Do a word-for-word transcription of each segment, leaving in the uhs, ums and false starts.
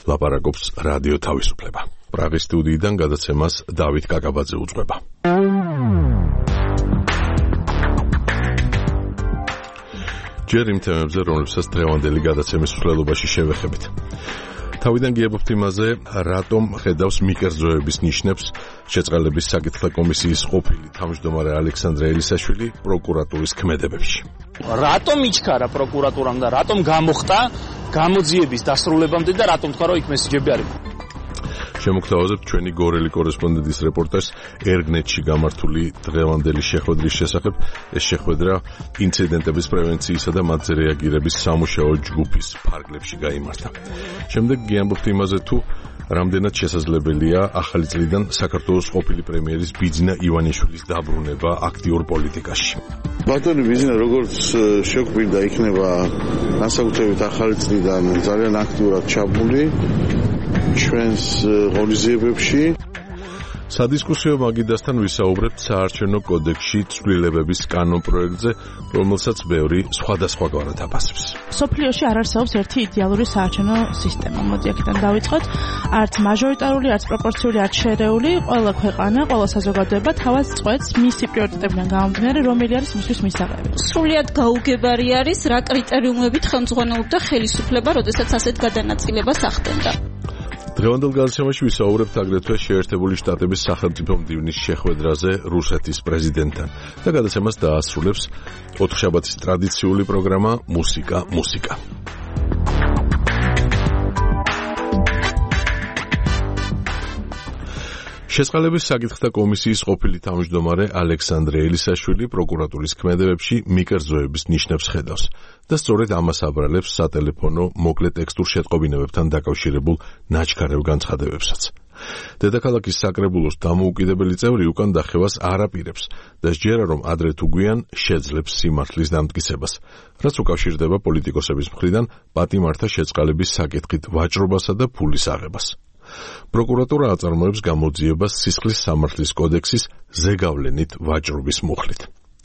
ლაპარაკობს რადიო თავისუფლება. პრაღის სტუდიიდან გადაცემას დავით კაკაბაძე უძღვება. ჯერ იმ თემებზე, რომლებსაც დღევანდელი გადაცემის მსვლელობაში შევეხებით. თავიდან გიებობთ იმაზე, რატომ ხედავს მიკერძოების ნიშნებს შეწყალების საკითხთა კომისიის ყოფილი თავმჯდომარე ალექსანდრე ელისაშვილი პროკურატურის ქმედებებში. რატომ იჩქარა პროკურატურამ და რატომ გამოხტა გამოძიების დასრულებამდე და რატომ თქვა რომ იქ მესიჯები არ იყო? შემოგთავაზებთ ჩვენი გორელი კორესპონდენტის რეპორტაჟს ერგნეტში გამართული დღევანდელი შეხვედრის შესახებ. ეს შეხვედრა ინციდენტების პრევენციისა და მათზე რეაგირების სამუშაო ჯგუფის ფარგლებში გაიმართა. შემდეგ გიამბობთ იმაზე თუ რამდენად შესაძლებელია ახალი წლიდან საქართველოს ყოფილი პრემიერის ბიძინა ივანიშვილის დაბრუნება აქტიურ პოლიტიკაში. ბატონი ბიძინა როგორც შეგვიდა იქნება განსაკუთრებით ახალი წლიდან ძალიან აქტიურად ჩაბმული ჩვენს ღონისძიებებში. სადისკუსიო მაგიდასთან ვისაუბრებთ საარჩევნო კოდექსში ცვლილებების კანონ პროექტზე, რომელსაც ბევრი სხვადასხვაგვარად აფასებს. სოფლიოში არ არსებობს ერთი იდეალური საარჩევნო სისტემა. მოდი აქედან დავიწყოთ. არც მაჟორიტარული, არც პროპორციული, არც შერეული, ყველა ქვეყანა, ყველა საზოგადოება თავად წყვეტს მისი პრიორიტეტებიდან გამომდინარე, რომელი არის მისთვის მისაღები. სრულიად გაუგებარი არის, რა კრიტერიუმებით ხელმძღვანელობდა ხელისუფლება, როდესაც ასეთ გადანაწილებას ახდენდა. დღევანდელ გადაცემაში ვისაუბრებთ აგრეთვე შეერთებული შტატების სახელმწიფო მდივნის შეხვედრაზე რუსეთის პრეზიდენტთან და გადაცემას დაასრულებს ოთხშაბათის ტრადიციული პროგრამა მუსიკა მუსიკა. შეწყალების საკითხთა კომისიის ყოფილი თავმჯდომარე ალექსანდრე ელისაშვილი პროკურატურის ქმედებებში მიკერძოების ნიშნებს ხედავს და სწორედ ამას აბრალებს სატელეფონო მოკლე ტექსტურ შეტყობინებებთან დაკავშირებულ ნაჩქარევ განცხადებებსაც. დედაქალაქის საკრებულოს დამოუკიდებელი წევრი უკან დახევას არ აპირებს და სჯერა რომ ადრე თუ გვიან შეძლებს სიმართლის დამტკიცებას, რაც უკავშირდება პოლიტიკოსების მხრიდან პატიმართა შეწყალების საკითხით ვაჭრობასა და ფულის აღებას. პროკურატურა აწარმოებს გამოძიებას სისხლის სამართლის კოდექსის ზეგავლენით ვაჭრობის მუხლით.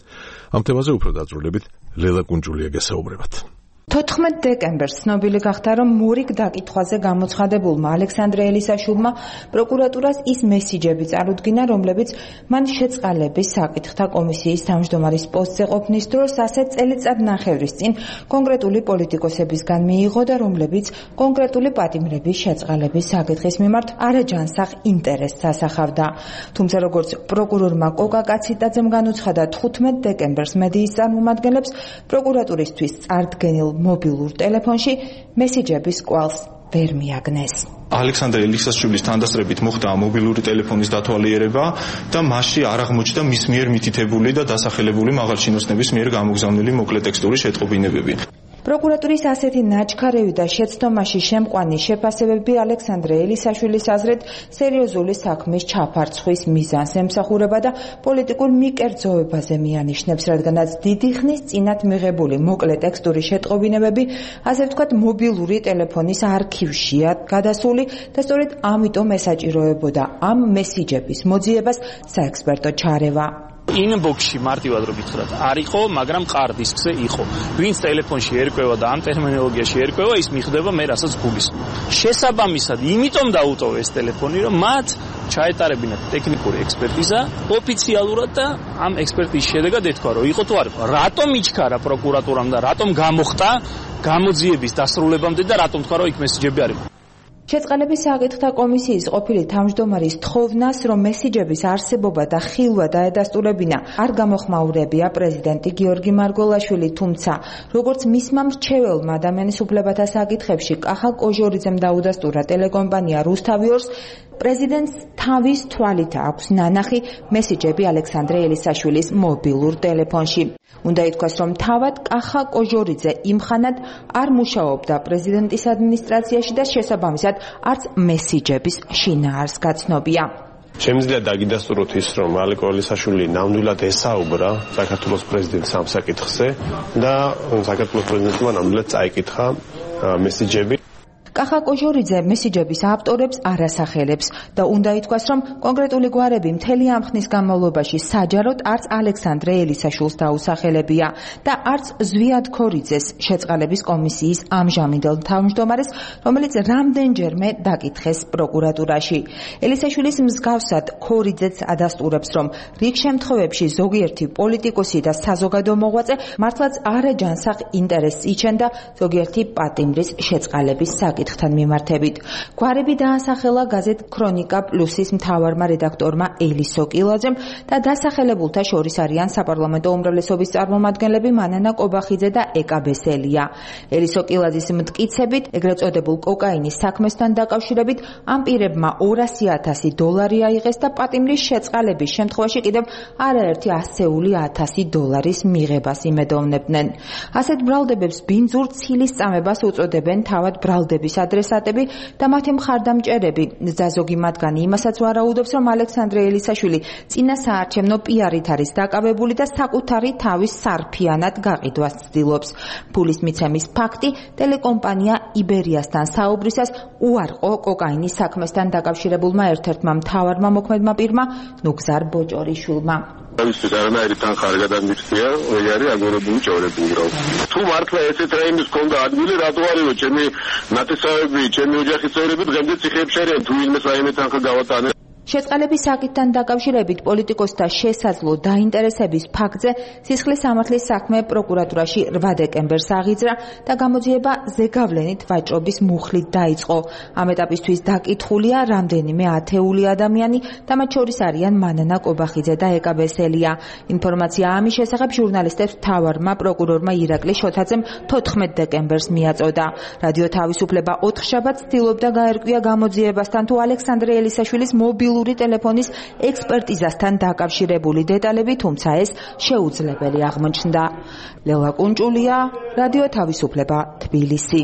ამ თემაზე უფრო დაწვრილებით ლელა კუნჭულია გესაუბრებათ. თოთხმეტ დეკემბერს ცნობილი გახდა, რომ მორიგ დაკითხვაზე გამოცხადებულმა ალექსანდრე ელისაშვილმა პროკურატურას ის მესიჯები წარუდგინა, რომლებიც მან შეწყალების საკითხთა კომისიის თავმჯდომარის პოსტზე ყოფნის დროს ასეთ წელიწადნახევრის წინ კონკრეტული პოლიტიკოსებისგან მიიღო და რომლებიც კონკრეტული პატიმრების შეწყალების საკითხის მიმართ არაჯანსაღ ინტერესს ასახავდა. თუმცა როგორც პროკურორმა კოკა კაციტაძემ განუცხადა თხუთმეტ დეკემბერს მედიის წარმომადგენლებს, პროკურატურისთვის წარდგენილ მობილურ ტელეფონში მესიჯების კვალს ვერ მიაგნეს. ალექსანდრე ელისაშვილის თანდასწრებით მოხდა მობილური ტელეფონის დათვალიერება და მასში არ აღმოჩნდა მის მიერ მითითებული და დასახელებული მაღალჩინოსნების მიერ გამოგზავნილი მოკლე ტექსტური შეტყობინებები. პროკურატურის ასეთი ნაჩქარევი და შეცდომაში შემყვანი შეფასებები ალექსანდრე ელისაშვილის აზრით სერიოზული საქმის ჩაფარცხვის მიზანს ემსახურება და პოლიტიკურ მიკერძოებაზე მიანიშნებს, რადგანაც დიდი ხნის წინათ მიღებული მოკლე ტექსტური შეტყობინებები, ასე ვთქვათ, მობილური ტელეფონის არქივშია გადასული და სწორედ ამიტომ ესაჭიროებოდა ამ მესიჯების მოძიებას საექსპერტო ჩარევა. ინბოქსში მარტივად რო გითხრათ არ იყო, მაგრამ ყარ დისკზე იყო. ვინც ტელეფონში ერკვევა და ამ ტერმინოლოგიაში ერკვევა, ის მიხდება მე რასაც გულისხმობ. შესაბამისად, იმიტომ დაუტოვე ეს ტელეფონი, რომ მათ ჩაეტარებინათ ტექნიკური ექსპერტიზა ოფიციალურად და ამ ექსპერტიზის შედეგად ეთქვა, რომ იყო თუ არ იყო. რატომ იჩქარა პროკურატურამ და რატომ გამოხტა გამოძიების დასრულებამდე და რატომ თქვა, რომ იქ მესიჯები არ იყო? შეწყალების საკითხთა კომისიის ყოფილი თავმჯდომარის თხოვნას, რომ მესიჯების არსებობა და ხილვა დაედასტურებინა, არ გამოხმაურებია პრეზიდენტი გიორგი მარგველაშვილი, თუმცა როგორც მისმა მრჩეველმა ადამიანის უფლებათა საკითხებში კახა კოჟორიძემ დაუდასტურა ტელეკომპანია რუსთავიორს, პრეზიდენტს თავის თვალით აქვს ნანახი მესიჯები ალექსანდრე ელისაშვილის მობილურ ტელეფონში. უნდა ითქვას, რომ თავად კახა კოჟორიძე იმხანად არ მუშაობდა პრეზიდენტის ადმინისტრაციაში და შესაბამისად არც მესიჯების შინაარს გაცნობია. შემიძლია დაგიდასტუროთ ის, რომ ალეკო ელისაშვილი ნამდვილად ესაუბრა საქართველოს პრეზიდენტს ამ საკითხზე და საქართველოს პრეზიდენტმა ნამდვილად წაიკითხა მესიჯები. კახა კოჟორიძე მესიჯების ავტორებს არ ასახელებს და უნდა ითქვას, რომ კონკრეტული გვარები მთელი ამ ხნის განმავლობაში საჯაროდ არც ალექსანდრე ელისაშვილს დაუსახელებია და არც ზვიად ქორიძეს, შეწყალების კომისიის ამჟამინდელ თავმჯდომარეს, რომელიც რამდენჯერმე დაკითხეს პროკურატურაში. ელისაშვილის მსგავსად ქორიძეც ადასტურებს, რომ რიგ შემთხვევებში ზოგიერთი პოლიტიკოსი და საზოგადო მოღვაწე მართლაც არაჯანსაღ ინტერესს იჩენდა ზოგიერთი პატიმრის შეწყალების საკითხთან მიმართებით. გვარები დაასახელა გაზეთ ქრონიკა პლუსის მთავარმა რედაქტორმა ელის სოკილაძემ და დასახელებულთა შორის არიან საპარლამენტო უმრავლესობის წარმომადგენლები მანანა კობახიძე და ეკა ბესელია. ელის სოკილაძის მტკიცებით, ეგრეთ წოდებულ კოკაინის საქმესთან დაკავშირებით ამ პირებმა ორასი ათასი დოლარი აიღეს და პატიმრის შეწყალების შემთხვევაში კიდევ არაერთი ასეული ათასი დოლარის მიღებას იმედოვნებდნენ. ასეთ ბრალდებებს ბინძურ ცილის წამებას უწოდებენ თავად ბრალდების ადრესატები და მათი მხარდამჭერები. და ზოგი მათგანი იმასაც ვარაუდობს, რომ ალექსანდრე ელისაშვილი წინა საარჩევნო პიარით არის დაკავებული და საკუთარი თავის სარფიანად გაყიდვას ცდილობს. ფულის მიცემის ფაქტი ტელეკომპანია იბერიასთან საუბრისას უარყო კოკაინის საქმესთან დაკავშირებულმა ერთ-ერთმა მთავარმა მოქმედმა პირმა ნუგზარ ბოჭორიშვილმა. ვისთვის არანაირი თანხა არ გადამიხდია, ეს არის აგორებული ჭორები უბრალოდ. თუ მართლა ესეთ რაიმის ქონდა ადგილი, რატო არისო ჩემი ნათესავები, ჩემი ოჯახის წევრები დღემდე ციხეებში არიან, თუ ვინმე საიმე თანხა გავატანე. შეწყალების საკითხთან დაკავშირებით პოლიტიკოსთა შესაძლო დაინტერესების ფაქტზე სისხლის სამართლის საქმე პროკურატურაში რვა დეკემბერს აღიძრა და გამოძიება ზეგავლენით ვაჭრობის მუხლით დაიწყო. ამ ეტაპისთვის დაკითხულია რამდენიმე ათეული ადამიანი და მათ შორის არიან მანანა კობახიძე და ეკა ბესელია. ინფორმაცია ამის შესახებ ჟურნალისტებს მთავარმა პროკურორმა ირაკლი შოთაძემ თოთხმეტ დეკემბერს მიაწოდა. რადიო თავისუფლება ოთხშაბათს ცდილობდა გაერკვია გამოძიებასთან თუ ალექსანდრე ელისაშვილის მობილური ტელეფონის ექსპერტიზასთან დაკავშირებული დეტალები, თუმცა ეს შეუძლებელი აღმოჩნდა. ლელა კუნჭულია, რადიო თავისუფლება, თბილისი.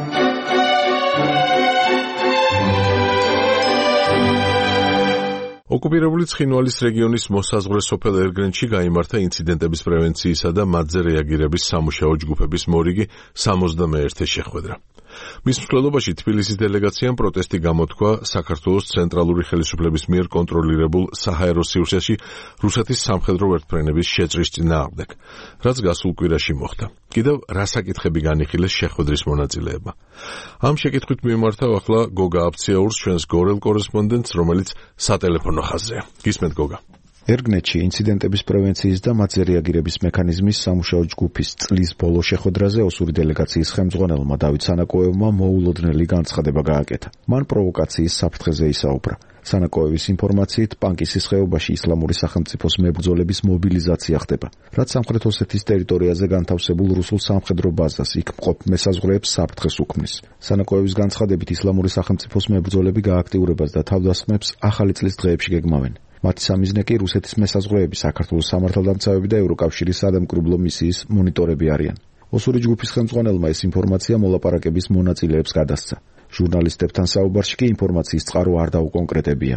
ოკუპირებული ცხინვალის რეგიონის მოსაზღვრე სოფელ ერგრენჩი გაიმართა ინციდენტების პრევენციისა და მათზე რეაგირების სამუშაო ჯგუფების მორიგი სამოცდამეერთე შეხვედრა. მის მსვლელობაში თბილისის დელეგაციამ პროტესტი გამოთქვა საქართველოს ცენტრალური ხელისუფლების მიერ კონტროლირებულ საჰაერო სივრცეში რუსეთის სამხედრო ვერტმფრენების შეჭრის წინააღმდეგ, რაც გასულ კვირაში მოხდა. კიდევ რა საკითხები განიხილეს შეხვედრის მონაწილეებმა? ამ შეკითხვით მიმართავ ახლა გოგა აფციაურს, ჩვენს გორელ კორესპონდენტს, რომელიც სატელეფონო ხაზზეა. გისმენთ გოგა. ერგნეთში ინციდენტების პრევენციის და მათზე რეაგირების მექანიზმის სამუშაო ჯგუფის წლის ბოლო შეხვედრაზე ოსური დელეგაციის ხელმძღვანელმა დავით სანაკოევმა მოულოდნელი განცხადება გააკეთა. მან პროვოკაციის საფრთხეზე ისაუბრა. სანაკოევის ინფორმაციით პანკისის ხეობაში ისლამური სახელმწიფოს მებრძოლების მობილიზაცია ხდება, რაც სამხრეთ ოსეთის ტერიტორიაზე განთავსებულ რუსულ სამხედრო ბაზას იქ მყოფ მესაზღვრეებს საფრთხეს უქმნის. სანაკოევის განცხადებით ისლამური სახელმწიფოს მებრძოლები გააქტიურებას და თავდასხმებს ახალი წლის დღეებში გეგმავენ. მათი სამიზნე კი რუსეთის მესაზღვრეები, საქართველოს სამართალდამცავები და ევროკავშირის სადამკვირვებლო მისიის მონიტორები არიან. ოსური ჯგუფის ხელმძღვანელმა ეს ინფორმაცია მოლაპარაკების მონაწილეებს გადასცა. ჟურნალისტებთან საუბარში კი ინფორმაციის წყარო არ დაუკონკრეტებია.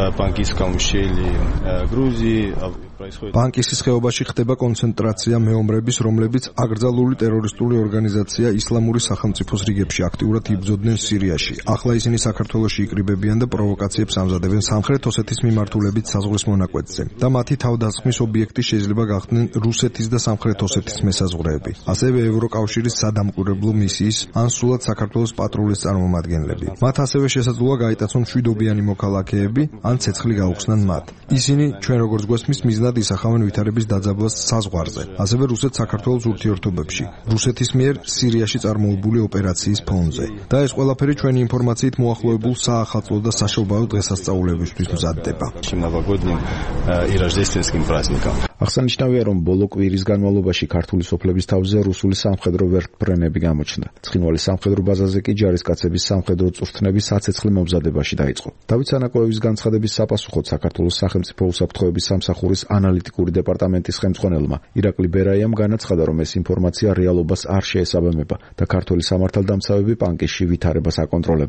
პანკისის ხეობაში ხდება კონცენტრაცია მეომრების, რომლებიც აკრძალული ტერორისტული ორგანიზაცია ისლამური სახელმწიფოს რიგებში აქტიურად იბრძოდნენ სირიაში. ახლა ისინი საქართველოში იკრიბებიან და პროვოკაციებს ამზადებენ სამხრეთ ოსეთის მიმართულებით საზღვრის მონაკვეთზე. და მათი თავდასხმის ობიექტი შეიძლება გახდნენ რუსეთის და სამხრეთ ოსეთის მესაზღვრეები. ასევე ევროკავშირის სადამკვირვებლო მისიის ან სულად საქართველოს პატრულის წარმომადგენლები. მათ ასევე შესაძლოა გაიტაცონ მშვიდობიანი მოქალაქეები ან ცეცხლი გაუხსნან მათ. ისინი ჩვენ როგორც გვესმის მიზნად ისახავენ ვითარების დაძაბვას საზღვარზე, ასევე რუსეთ-საქართველოს ურთიერთობებში, რუსეთის მიერ სირიაში წარმოებული ოპერაციის ფონზე. და ეს ყველაფერი ჩვენი ინფორმაციით მოახლოებულ საახალწლო და საშობაო დღესასწაულებისთვის მზადდება. აღსანიშნავია, რომ ბოლო კვირის განმავლობაში ქართული სოფლების თავზე რუსული სამხედრო ვერტმფრენები გამოჩნდა. ცხინვალის სამხედრო ბაზაზე კი ჯარისკაცების სამხედრო წვრთნები საცეცხლი მომზადებაში დაიწყო. დავით სანაკოევის განცხადების საპასუხოდ საქართველოს სახელმწიფო უსაფრთხოების სამსახურის ანალიტიკური დეპარტამენტის ხელმძღვანელმა ირაკლი ბერაიამ განაცხადა, რომ ეს ინფორმაცია რეალობას არ შეესაბამება და ქართული სამართალდამცავები პანკისში ვითარებას აკონტროლებენ.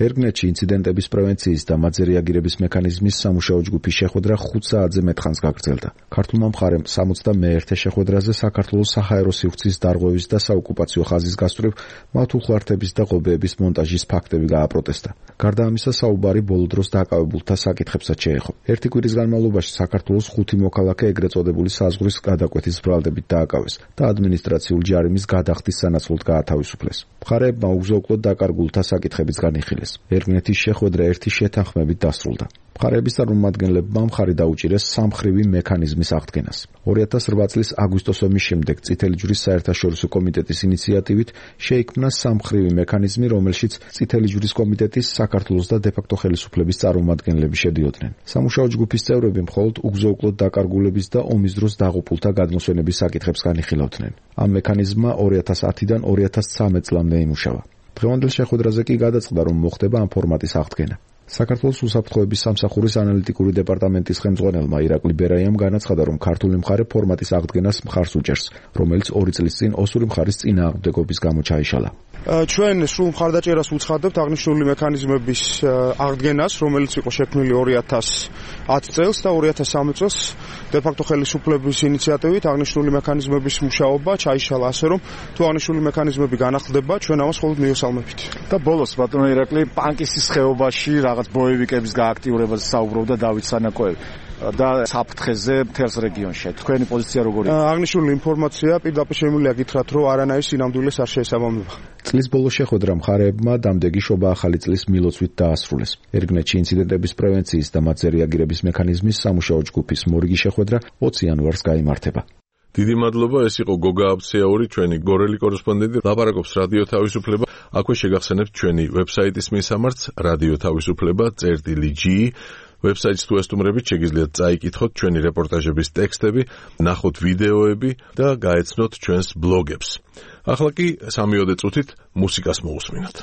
ერგნეთში ინციდენტების პრევენციის და მათზე რეაგირების მექანიზმის სამუშაო ჯგუფის შეხვედრა ხუთ საათზე მეტ ხანს გაგრძელდა. ქართულმა მხარემ სამოცდამეერთე შეხვედრაზე საქართველოს საჰაერო სივრცის დარღვევის და საოკუპაციო ხაზის გასწვრივ მათ უხლართების და ღობეების მონტაჟის ფაქტები გააპროტესტა. გარდა ამისა, საუბარი ბოლო დროს დაკავებულთა საკითხებსაც შეეხო. ერთი კვირის განმავლობაში საქართველოს ხუთი მოქალაქე ეგრეთ წოდებული საზღვრის გადაკვეთის ბრალდებით დააკავეს და ადმინისტრაციული ჯარიმის გადახდის სანაცვლოდ გაათავისუფლეს. მხარეებმა უგზო-უკვლოდ დაკარგულთა საკითხებიც განიხილეს. ერგნეთის შეხვედრა ერთი შეთანხმებით დასრულდა. მხარეების წარმომადგენლებმა მხარი დაუჭირეს სამმხრივი მექანიზმის აღდგენას. ორი ათას რვა წლის აგვისტოს ომის შემდეგ წითელი ჯვრის საერთაშორისო კომიტეტის ინიციატივით შეიქმნა სამმხრივი მექანიზმი, რომელშიც წითელი ჯვრის კომიტეტის, საქართველოს და დე-ფაქტო ხელისუფლების წარმომადგენლები შედიოდნენ. სამუშაო ჯგუფის წევრები მხოლოდ უგზო-უკვლოდ დაკარგულების და ომის დროს დაღუპულთა გადმოსვენების საკითხებს განიხილავდნენ. ამ მექანიზმმა ორი ათას ათიდან ორი ათას ცხრამეტ წლამდე იმუშავა. დღევანდელ შეხვედრაზე კი გადაწყდა, რომ მოხდება ამ ფორმატის აღდგენა. საქართველოს უსაფრთხოების სამსახურის ანალიტიკური დეპარტამენტის ხელმძღვანელმა ირაკლი ბერაიამ განაცხადა, რომ ქართული მხარე ფორმატის აღდგენას მხარს უჭერს, რომელიც ორი წლის წინ ოსური მხარის წინააღმდეგობის გამო ჩაიშალა. ჩვენ სრულ მხარდაჭერას უცხადებთ აღნიშნული მექანიზმების აღდგენას, რომელიც იყო შექმნილი ორი ათას ათი წელს და ორი ათას სამი წელს დე-ფაქტო ხელისუფლების ინიციატივით აღნიშნული მექანიზმების მუშაობა ჩაიშალა, ასე რომ თუ აღნიშნული მექანიზმები განახლდება, ჩვენ ამას მხოლოდ მიესალმებით. და ბოლოს ბატონო ირაკლი, პანკისის ხეობაში რაღაც ბოევიკების გააქტიურებაზე საუბრობდა დავით სანაკოევი და საფრთხეზე მთელს რეგიონში. თქვენი პოზიცია როგორია? აღნიშნული ინფორმაცია პირდაპირ შემიძლია გითხრათ, რომ არანაირ სინამდვილეს არ შეესაბამება. წლის ბოლო შეხვედრა მხარეებმა დამდეგი შობა ახალი წლის მილოცვით დაასრულეს. ერგნეთში ინციდენტების პრევენციის და მათზე რეაგირების მექანიზმის სამუშაო ჯგუფის მორიგი შეხვედრა ოცი იანვარს გაიმართება. დიდი მადლობა, ეს იყო გოგა აბცეაური, ჩვენი გორელი კორესპონდენტი, ლაპარაკობს რადიო თავისუფლება. აქვე შეგახსენებთ ჩვენი ვებსაიტის მისამართს რადიო თავისუფლება წერტილი ჯი. ვებსაიტს თუ ესტუმრებით, შეგიძლიათ წაიკითხოთ ჩვენი რეპორტაჟების ტექსტები, ნახოთ ვიდეოები და გაეცნოთ ჩვენს ბლოგებს. ახლა კი სამიოდე წუთით მუსიკას მოусმინოთ.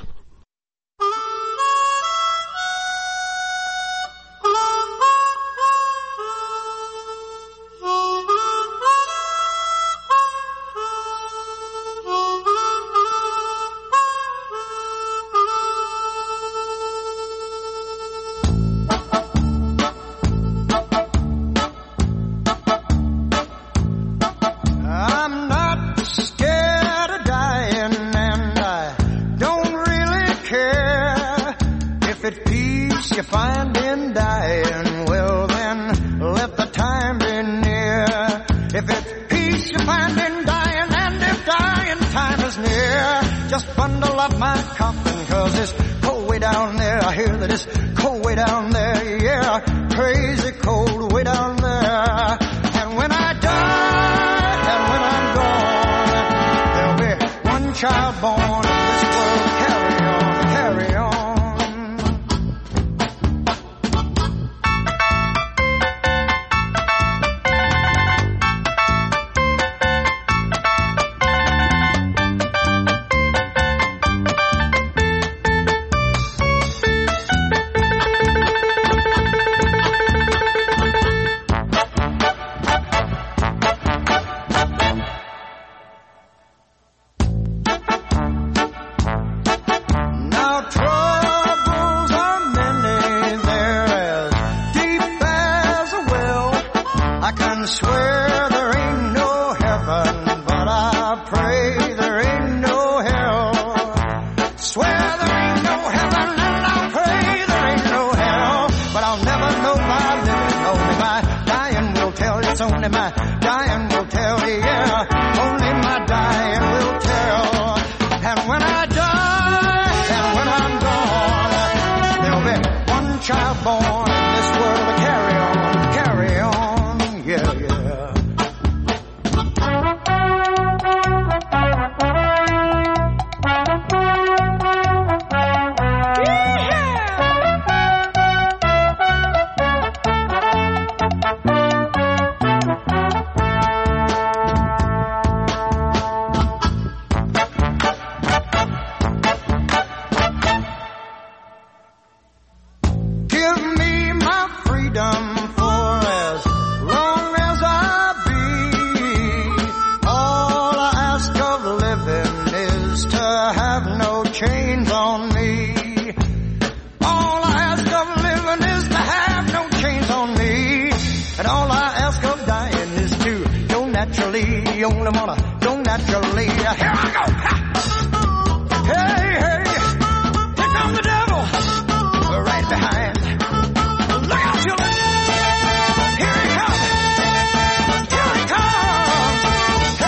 naturally. Here I go. Ha! Hey, hey, here comes the devil right behind. Look out, children. Here he comes. Here he comes.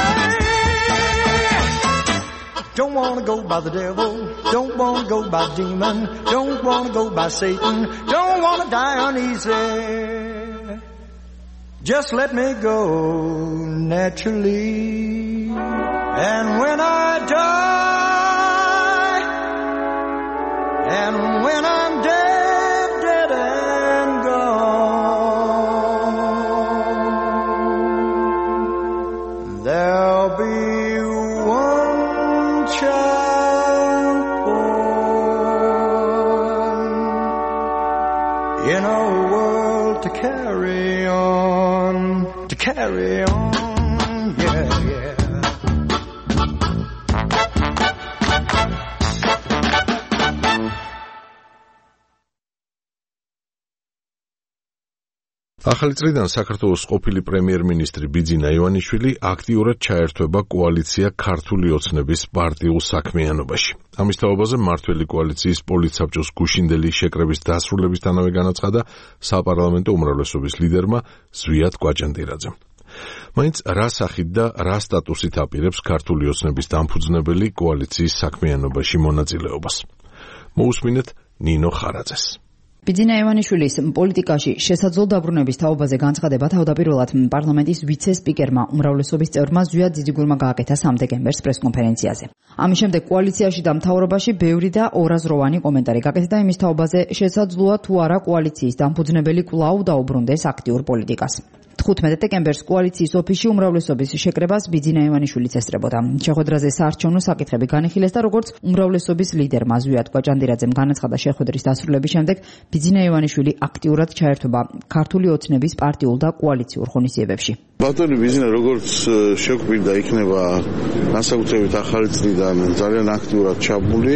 Hey. Don't want to go by the devil. Don't want to go by demon. Don't want to go by Satan. Don't want to die uneasy. Just let me go naturally. And when I die, and when I'm dead, dead and gone, there'll be one child born in a world to carry on, to carry on, yeah, yeah. ახალი წლიდან საქართველოს ყოფილი პრემიერ-მინისტრი ბიძინა ივანიშვილი აქტიურად ჩაერთვება კოალიცია ქართული ოცნების პარტიულ საქმიანობაში. ამის თაობაზე მმართველი კოალიციის პოლიტსაბჭოს გუშინდელი შეკრების დასრულებისთანავე განაცხადა საპარლამენტო უმრავლესობის ლიდერმა ზვიად კვაჭანტირაძემ. მაინც რა სახით და რა სტატუსით აპირებს ქართული ოცნების დამფუძნებელი კოალიციის საქმიანობაში მონაწილეობას. მოусმინეთ ნინო ხარაძეს. ბიძინა ივანიშვილის პოლიტიკაში შესაძლო დაბრუნების თაობაზე განცხადება თავდაპირველად პარლამენტის ვიცე-სპიკერმა უმრავლესობის წევრმა ზვიად ძიძიგურმა გააკეთა სამ დეკემბერს პრესკონფერენციაზე. ამის შემდეგ კოალიციაში და მთავრობაში ბევრი და ორაზროვანი კომენტარი გაკეთდა იმის თაობაზე, შესაძლოა თუ არა კოალიციის დამფუძნებელი კვლავ დაუბრუნდეს აქტიურ პოლიტიკას. თხუთმეტ დეკემბერს კოალიციის ოფისში უმრავლესობის შეკრებას ბიძინა ივანიშვილიც ესწრებოდა. შეხვედრაზე საარჩევნო საკითხები განიხილეს და როგორც უმრავლესობის ლიდერმა ზვიად კვაჭანტირაძემ განაცხადა შეხვედრის დასრულების შემდეგ, ბიძინა ივანიშვილი აქტიურად ჩაერთვება ქართული ოცნების პარტიულ და კოალიციურ ღონისძიებებში. ბატონი ბიძინა როგორც შეგვიდა იქნება განსაკუთრებით ახალი წლიდან ძალიან აქტიურად ჩაბმული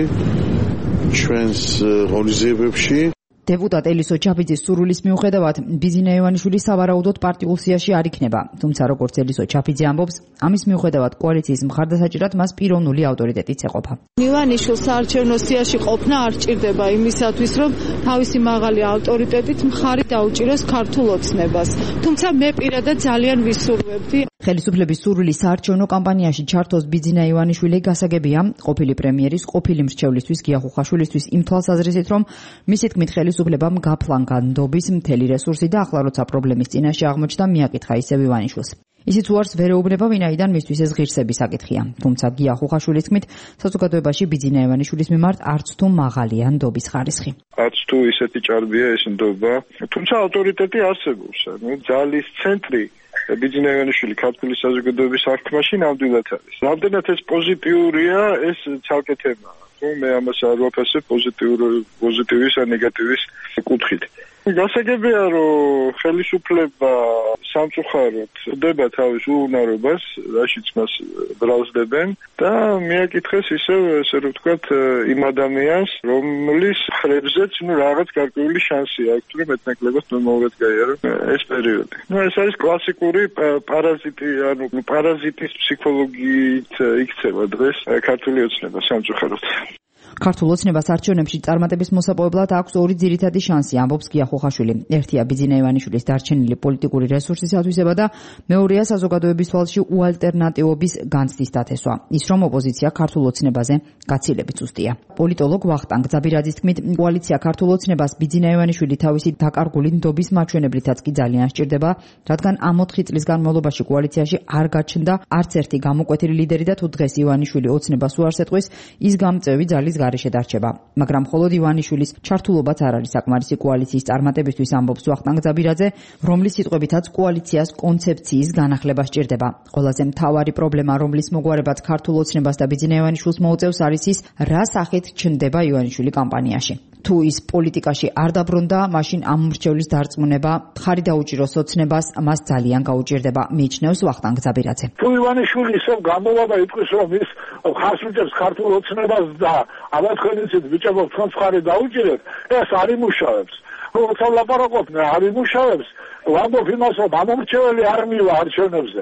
ჩვენს ღონისძიებებში. დეპუტატ ელისო ჩაფიძის სურვილის მიუხედავად ბიძინა ივანიშვილი სავარაუდოდ პარტიულ სიაში არ იქნება, თუმცა როგორც ელისო ჩაფიძე ამბობს, ამის მიუხედავად კოალიციის მხარდასაჭირად მას პიროვნული ავტორიტეტიც ეყოფა. ივანიშვილს საარჩევნო სიაში ყოფნა არ ჭირდება იმისათვის, რომ თავისი მაღალი ავტორიტეტით მხარი დაუჭიროს ქართულ ოცნებას. თუმცა მე პირადად ძალიან ვისურვებდი. ხელისუფლების სურვილის საარჩევნო კამპანიაში ჩართოს ბიძინა ივანიშვილი გასაგებია ყოფილი პრემიერის, ყოფილი მრჩევლისთვის გია ხუხაშვილისთვის იმ თვალსაზრისით, რომ მისი თქმით ხელისუფლებამ გაფლანგა ნდობის მთელი რესურსი და ახლა როცა პრობლემის წინაშე აღმოჩნდა, მიაკითხა ისევ ივანიშვილს. ისიც უარს ვერ ეუბნება, ვინაიდან მისთვის ეს ღირსები საკითხია. თუმცა გია ხუხაშვილის თქმით, საზოგადოებაში ბიძინა ივანიშვილის მიმართ არც თუ მაღალია ნდობის ხარისხი. არც თუ ისეთი ჭარბია ეს ნდობა, თუმცა ავტორიტეტი არსებობს. ანუ ძალის ცენტრი ბიძინა ივანიშვილი ქართული საზოგადოების აღქმაში ნამდვილად არის. რამდენად ეს პოზიტიურია, ეს ცალკე თემაა. მე ამას არ ვაფასებ პოზიტივის ან ნეგატივის კუთხით. გასაგებია, რომ ხელისუფლება სამწუხაროდ ხვდება თავის უუნარობას, რაშიც მას ბრალსდებენ და მიაკითხეს ისევ, ესე რომ ვთქვათ, იმ ადამიანს, რომლის ხრებზეც ნუ რაღაც გარკვეული შანსი აქვს, რომ მეტნაკლებად მომავედ გაიარო ეს პერიოდი. ნუ ეს არის კლასიკური პარაზიტი, ანუ პარაზიტის ფსიქოლოგიით იქცევა დღეს ქართული ოცნება სამწუხაროდ. ქართულ ოცნებას არჩევნებში წარმატების მოსაპოვებლად აქვს ორი ძირითადი შანსი, ამბობს გია ხუხაშვილი. ერთია ბიძინა ივანიშვილის დარჩენილი პოლიტიკური რესურსის ათვისება და მეორეა საზოგადოების თვალში უალტერნატივობის განცდის დათესვა. ის რომ ოპოზიცია ქართულ ოცნებაზე გაცილებით სუსტია. პოლიტოლოგ ვახტანგ ძაბირაძის თქმით, კოალიცია ქართულ ოცნებას ბიძინა ივანიშვილი თავისი დაკარგული ნდობის მაჩვენებლითაც კი ძალიან სჭირდება, რადგან ამ ოთხი წლის განმავლობაში კოალიციაში არ გაჩნდა არც ერთი გამოკვეთილი ლიდერი და თუ დღეს ივანიშვილი ოცნებას უარს ეტყვის, ის გამწევი ძალის გარეშე დარჩება. მაგრამ მხოლოდ ივანიშვილის ჩართულობაც არ არის საკმარისი კოალიციის წარმატებისთვის, ამბობს ვახტანგ ძაბირაძე, რომლის სიტყვებითაც კოალიციას კონცეფციის განახლება სჭირდება. ყველაზე მთავარი პრობლემა, რომლის მოგვარებაც ქართულ ოცნებას და ბიძინა ივანიშვილს მოუწევს, არის ის, რა სახით ჩნდება ივანიშვილი კამპანიაში. თუ ის პოლიტიკაში არ დაბრუნდა, მაშინ ამ მრჩევლის დარწმუნება ხარი დაუჭიროს ოცნებას, მას ძალიან გაუჭირდება, მიიჩნევს ვახტანგ ძაბირაძე. თუ ივანიშვილი ისევ გამოვა და იტყვის, რომ ის ხარს უჭერს ქართულ ოცნებას და ამათქენიცით ბიჭებო თქვენს ხარი დაუჭირეთ, ეს არ იმუშავებს. როცა ვლაპარაკობ, არ იმუშავებს. ვამბობ იმას, რომ ამომრჩეველი არ მივა არჩევნებზე.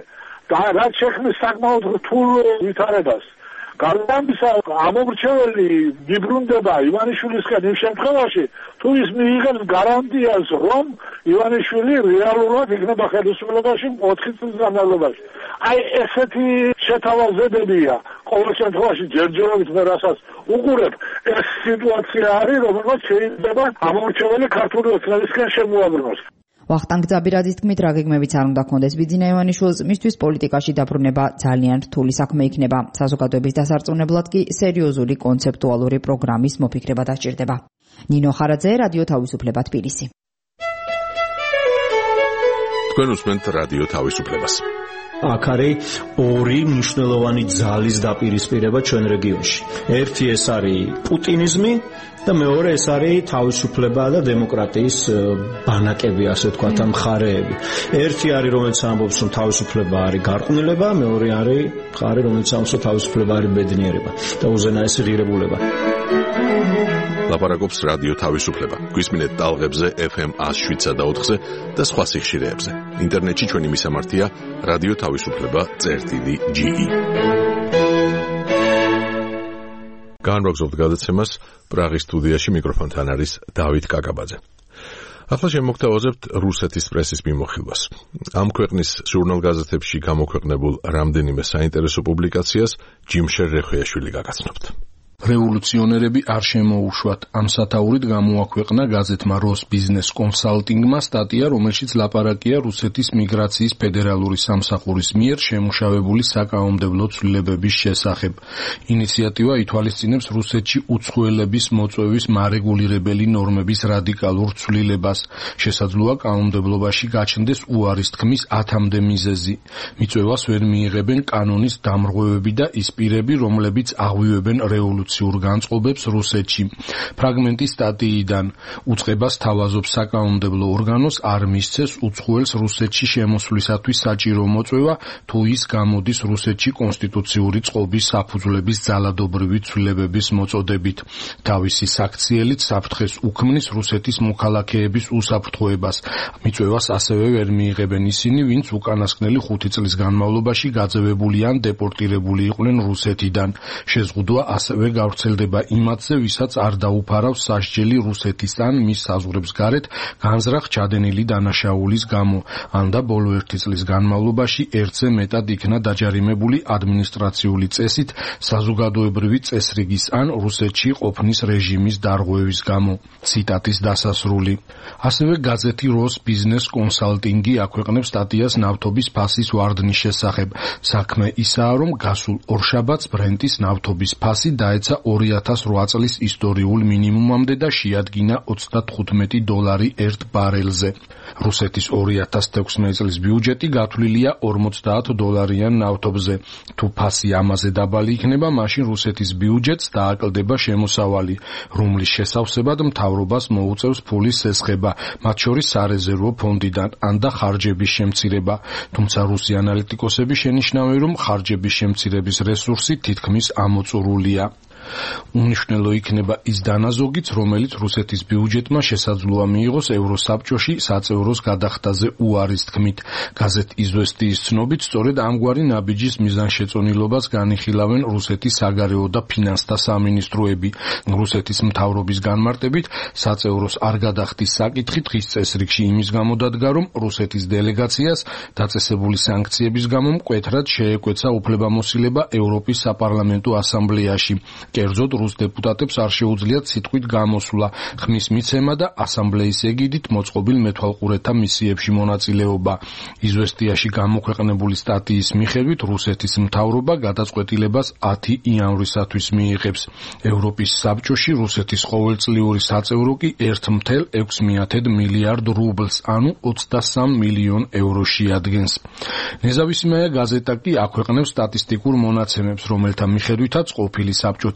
და რაც შექმნის საკმაოდ რთულ ვითარებას. გარდამისა ამომრჩეველი გიბრუნდება ივანიშვილისგან იმ შემთხვევაში, თუ ის მიიღებს გარანტიას, რომ ივანიშვილი რეალურად იქნება ხელისუფლებაში ოთხი წლის განმავლობაში. აი ესეთი შეთავაზებებია ყოველ შემთხვევაში ჯერჯერობით მე რასაც უყურებ, ეს სიტუაცია არის, რომელმაც შეიძლება ამომრჩეველი ქართული ოცნებისგან შემოაბრუნოს. ვახტანგ ძაბირაძის თქმით, რა გეგმებიც არ უნდა კონდეს ბიძინა ივანიშვილს, მისთვის პოლიტიკაში დაბრუნება ძალიან რთული საქმე იქნება. საზოგადოების დასარწმუნებლად კი სერიოზული კონცეპტუალური პროგრამის მოფიქრება დასჭირდება. ნინო ხარაძე, რადიო თავისუფლება, თბილისი. თქვენ უსმენთ რადიო თავისუფლებას. აქ არის ორი მნიშვნელოვანი ძალის დაპირისპირება ჩვენ რეგიონში. ერთი ეს არის პუტინიზმი და მეორე ეს არის თავისუფლება და დემოკრატიის ბანაკები, ასე ვთქვათ, მხარეები. ერთი არის, რომელიც ამბობს, რომ თავისუფლება არის გარყვნილება, მეორე არის მხარე, რომელიც ამბობს, რომ თავისუფლება არის ბედნიერება და უზენაესი ღირებულება. ლაპარაკობს რადიო თავისუფლება. გვისმინეთ ტალღებზე ეფ ემ one oh seven და ოთხზე და სხვა სიხშირეებზე. ინტერნეტში ჩვენი მისამართია რადიო თავისუფლება წერტილი ჯი ი. განვაგრძობთ გადაცემას პრაღის სტუდიაში მიკროფონთან არის დავით კაკაბაძე. ახლა შემოგთავაზებთ რუსეთის პრესის მიმოხილვას. ამ ქვეყნის ჟურნალ-გაზეთებში გამოქვეყნებულ რამდენიმე საინტერესო პუბლიკაციას ჯიმშერ რეხვიაშვილი გაგაცნობთ. რევოლუციონერები არ შემოუშვათ. ამ სათაურით გამოაქვეყნა გაზეთმა როს ბიზნეს კონსალტინგმა სტატია, რომელშიც ლაპარაკია რუსეთის მიგრაციის ფედერალური სამსახურის მიერ შემუშავებული საკანონმდებლო ცვლილებების შესახებ. ინიციატივა ითვალისწინებს რუსეთში უცხოელების მოწვევის მარეგულირებელი ნორმების რადიკალურ ცვლილებას. შესაძლოა კანონმდებლობაში გაჩნდეს უარის თქმის ათამდე მიზეზი. მიწვევას ვერ მიიღებენ კანონის დამრღვევები და ის პირები, რომლებიც აღვივებენ რევოლუციას განწყობებს რუსეთში. ფრაგმენტი სტატიიდან უწყებას თავაზობს საკანონმდებლო ორგანოს არ მისცეს უცხოელს რუსეთში შემოსვლისათვის საჭირო მოწვევა, თუ ის გამოდის რუსეთში კონსტიტუციური წყობის საფუძვლების ძალადობრივი ცვლილებების მოწოდებით. თავისი საქციელით საფრთხეს უქმნის რუსეთის მოქალაქეების უსაფრთხოებას. მიწვევას ასევე ვერ მიიღებენ ისინი, ვინც უკანასკნელი ხუთი წლის განმავლობაში გაძევებული ან დეპორტირებული იყვნენ რუსეთიდან. შეზღუდვა ასევე გავრცელდება იმათზე, ვისაც არ დაუფარავს სასჯელი რუსეთის ან მის საზღვრებს გარეთ განზრახ ჩადენილი დანაშაულის გამო, ან და ბოლო ერთი წლის განმავლობაში ერთზე მეტად იქნა დაჯარიმებული ადმინისტრაციული წესით საზოგადოებრივი წესრიგის ან რუსეთში ყოფნის რეჟიმის დარღვევის გამო. ციტატის დასასრული. ასევე გაზეთი როს ბიზნეს კონსალტინგი აქვეყნებს სტატიას ნავთობის ფასის ვარდნის შესახებ. საქმე ისაა, რომ გასულ ორშაბათს ბრენტის ნავთობის ფასი დაეცა ორი ათას რვა წლის ისტორიულ მინიმუმამდე და შეადგინა ოცდათხუთმეტი დოლარი ერთ ბარელზე. რუსეთის ორი ათას თექვსმეტი წლის ბიუჯეტი გათვლილია ორმოცდაათ დოლარიან ნავთობზე. თუ ფასი ამაზე დაბალი იქნება, მაშინ რუსეთის ბიუჯეტს დააკლდება შემოსავალი, რომლის შესავსებად მთავრობას მოუწევს ფულის სესხება, მათ შორის სარეზერვო ფონდიდან, ან და ხარჯების შემცირება. თუმცა რუსი ანალიტიკოსები შენიშნავენ, რომ ხარჯების შემცირების რესურსი თითქმის ამოწურულია. უნიშნელო იქნება ის დანაზოგიც, რომელიც რუსეთის ბიუჯეტმა შესაძლოა მიიღოს ევროსაბჭოში საწევროს გადახდაზე უარის თქმით. გაზეთ იზვესტიის ცნობით, სწორედ ამგვარი ნაბიჯის მიზანშეწონილობას განიხილავენ რუსეთის საგარეო და ფინანსთა სამინისტროები. რუსეთის მთავრობის განმარტებით, საწევროს არ გადახდის საკითხი დღის წესრიგში იმის გამო დადგა, რომ რუსეთის დელეგაციას დაწესებული სანქციების გამო მკვეთრად შეეკვეცა უფლებამოსილება ევროპის საპარლამენტო ასამბლეაში. კერძოდ რუს დეპუტატებს არ შეუძლიათ სიტყვით გამოსვლა, ხმის მიცემა და ასამბლეის ეგიდით მოწყობილ მეთვალყურეთა მისიებში მონაწილეობა. იზვესტიაში გამოქვეყნებული სტატიის მიხედვით რუსეთის მთავრობა გადაწყვეტილებას ათი იანვრისათვის მიიღებს. ევროპის საბჭოში რუსეთის ყოველწლიური საწევრო კი ერთ მთელ ექვს მილიარდ რუბლს, ანუ ოცდასამ მილიონ ევროში ადგენს. ნეზავისმია გაზეტა კი აქვეყნებს სტატისტიკურ მონაცემებს, რომელთა მიხედვითაც ყოფილი საბჭოთა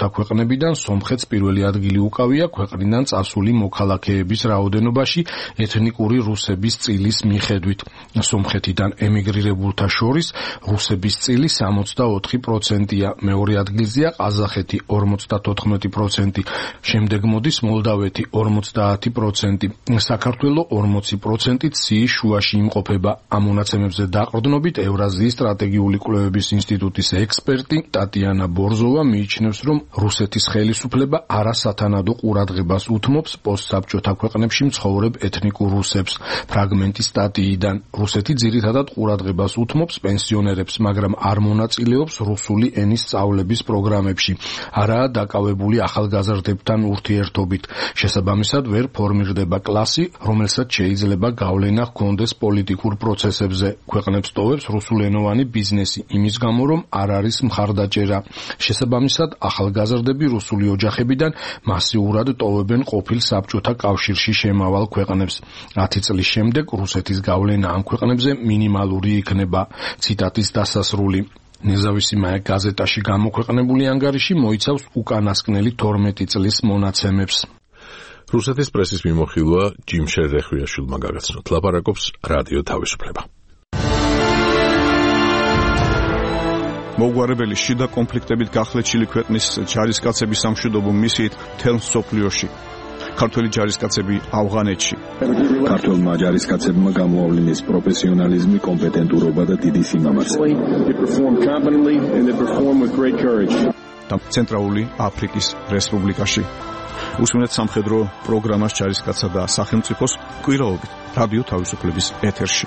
საბჭოთა ქვეყნებიდან სომხეთს პირველი ადგილი უკავია ქვეყნიდან წასული მოქალაქეების რაოდენობაში ეთნიკური რუსების წილის მიხედვით. სომხეთიდან ემიგრირებულთა შორის რუსების წილი სამოცდაოთხი პროცენტია, მეორე ადგილზეა ყაზახეთი ორმოცდათოთხმეტი პროცენტი, შემდეგ მოდის მოლდავეთი ორმოცდაათი პროცენტი, საქართველო ორმოცი პროცენტით ციის შუაში იმყოფება. ამ მონაცემებზე დაყრდნობით ევრაზიის სტრატეგიული კვლევების ინსტიტუტის ექსპერტი ტატიანა ბორზოვა მიიჩნევს, რომ რუსეთის ხელისუფლება არასათანადო ყურადღებას უთმობს პოსტსაბჭოთა ქვეყნებში მცხოვრებ ეთნიკურ რუსებს. ფრაგმენტი სტატიიდან: რუსეთი ძირითადად ყურადღებას უთმობს პენსიონერებს, მაგრამ არ მონაწილეობს რუსული ენის სწავლების პროგრამებში. არაა დაკავებული ახალგაზრდებთან ურთიერთობით. შესაბამისად, ვერ ფორმირდება კლასი, რომელსაც შეიძლება გავლენა ჰქონდეს პოლიტიკურ პროცესებზე. ქვეყნებს ტოვებს რუსულენოვანი ბიზნესი, იმის გამო, რომ არ არის მხარდაჭერა. შესაბამისად, ახალგაზრდები რუსული ოჯახებიდან მასიურად ტოვებენ ყოფილ საბჭოთა კავშირში შემავალ ქვეყნებს. ათი წლის შემდეგ რუსეთის გავლენა ამ ქვეყნებზე მინიმალური იქნება. ციტატის დასასრული. ნეზავისიმაე გაზეტაში გამოქვეყნებული ანგარიში მოიცავს უკანასკნელი თორმეტი წლის მონაცემებს. რუსეთის პრესის მიმოხილვა ჯიმშერ რეხვიაშვილმა გაგაცნოთ. ლაპარაკობს რადიო თავისუფლება. მოგვარებელი შიდა კონფლიქტებით გახლეჩილი ქვეყნის ჯარისკაცების სამშვიდობო მისიით მთელ მსოფლიოში. ქართველი ჯარისკაცები ავღანეთში. ქართველმა ჯარისკაცებმა გამოავლინეს პროფესიონალიზმი, კომპეტენტურობა და დიდი სიმამაცე. და ცენტრალური აფრიკის რესპუბლიკაში. უსმენთ სამხედრო პროგრამას ჯარისკაცსა და სახელმწიფოს კვირაობით რადიო თავისუფლების ეთერში.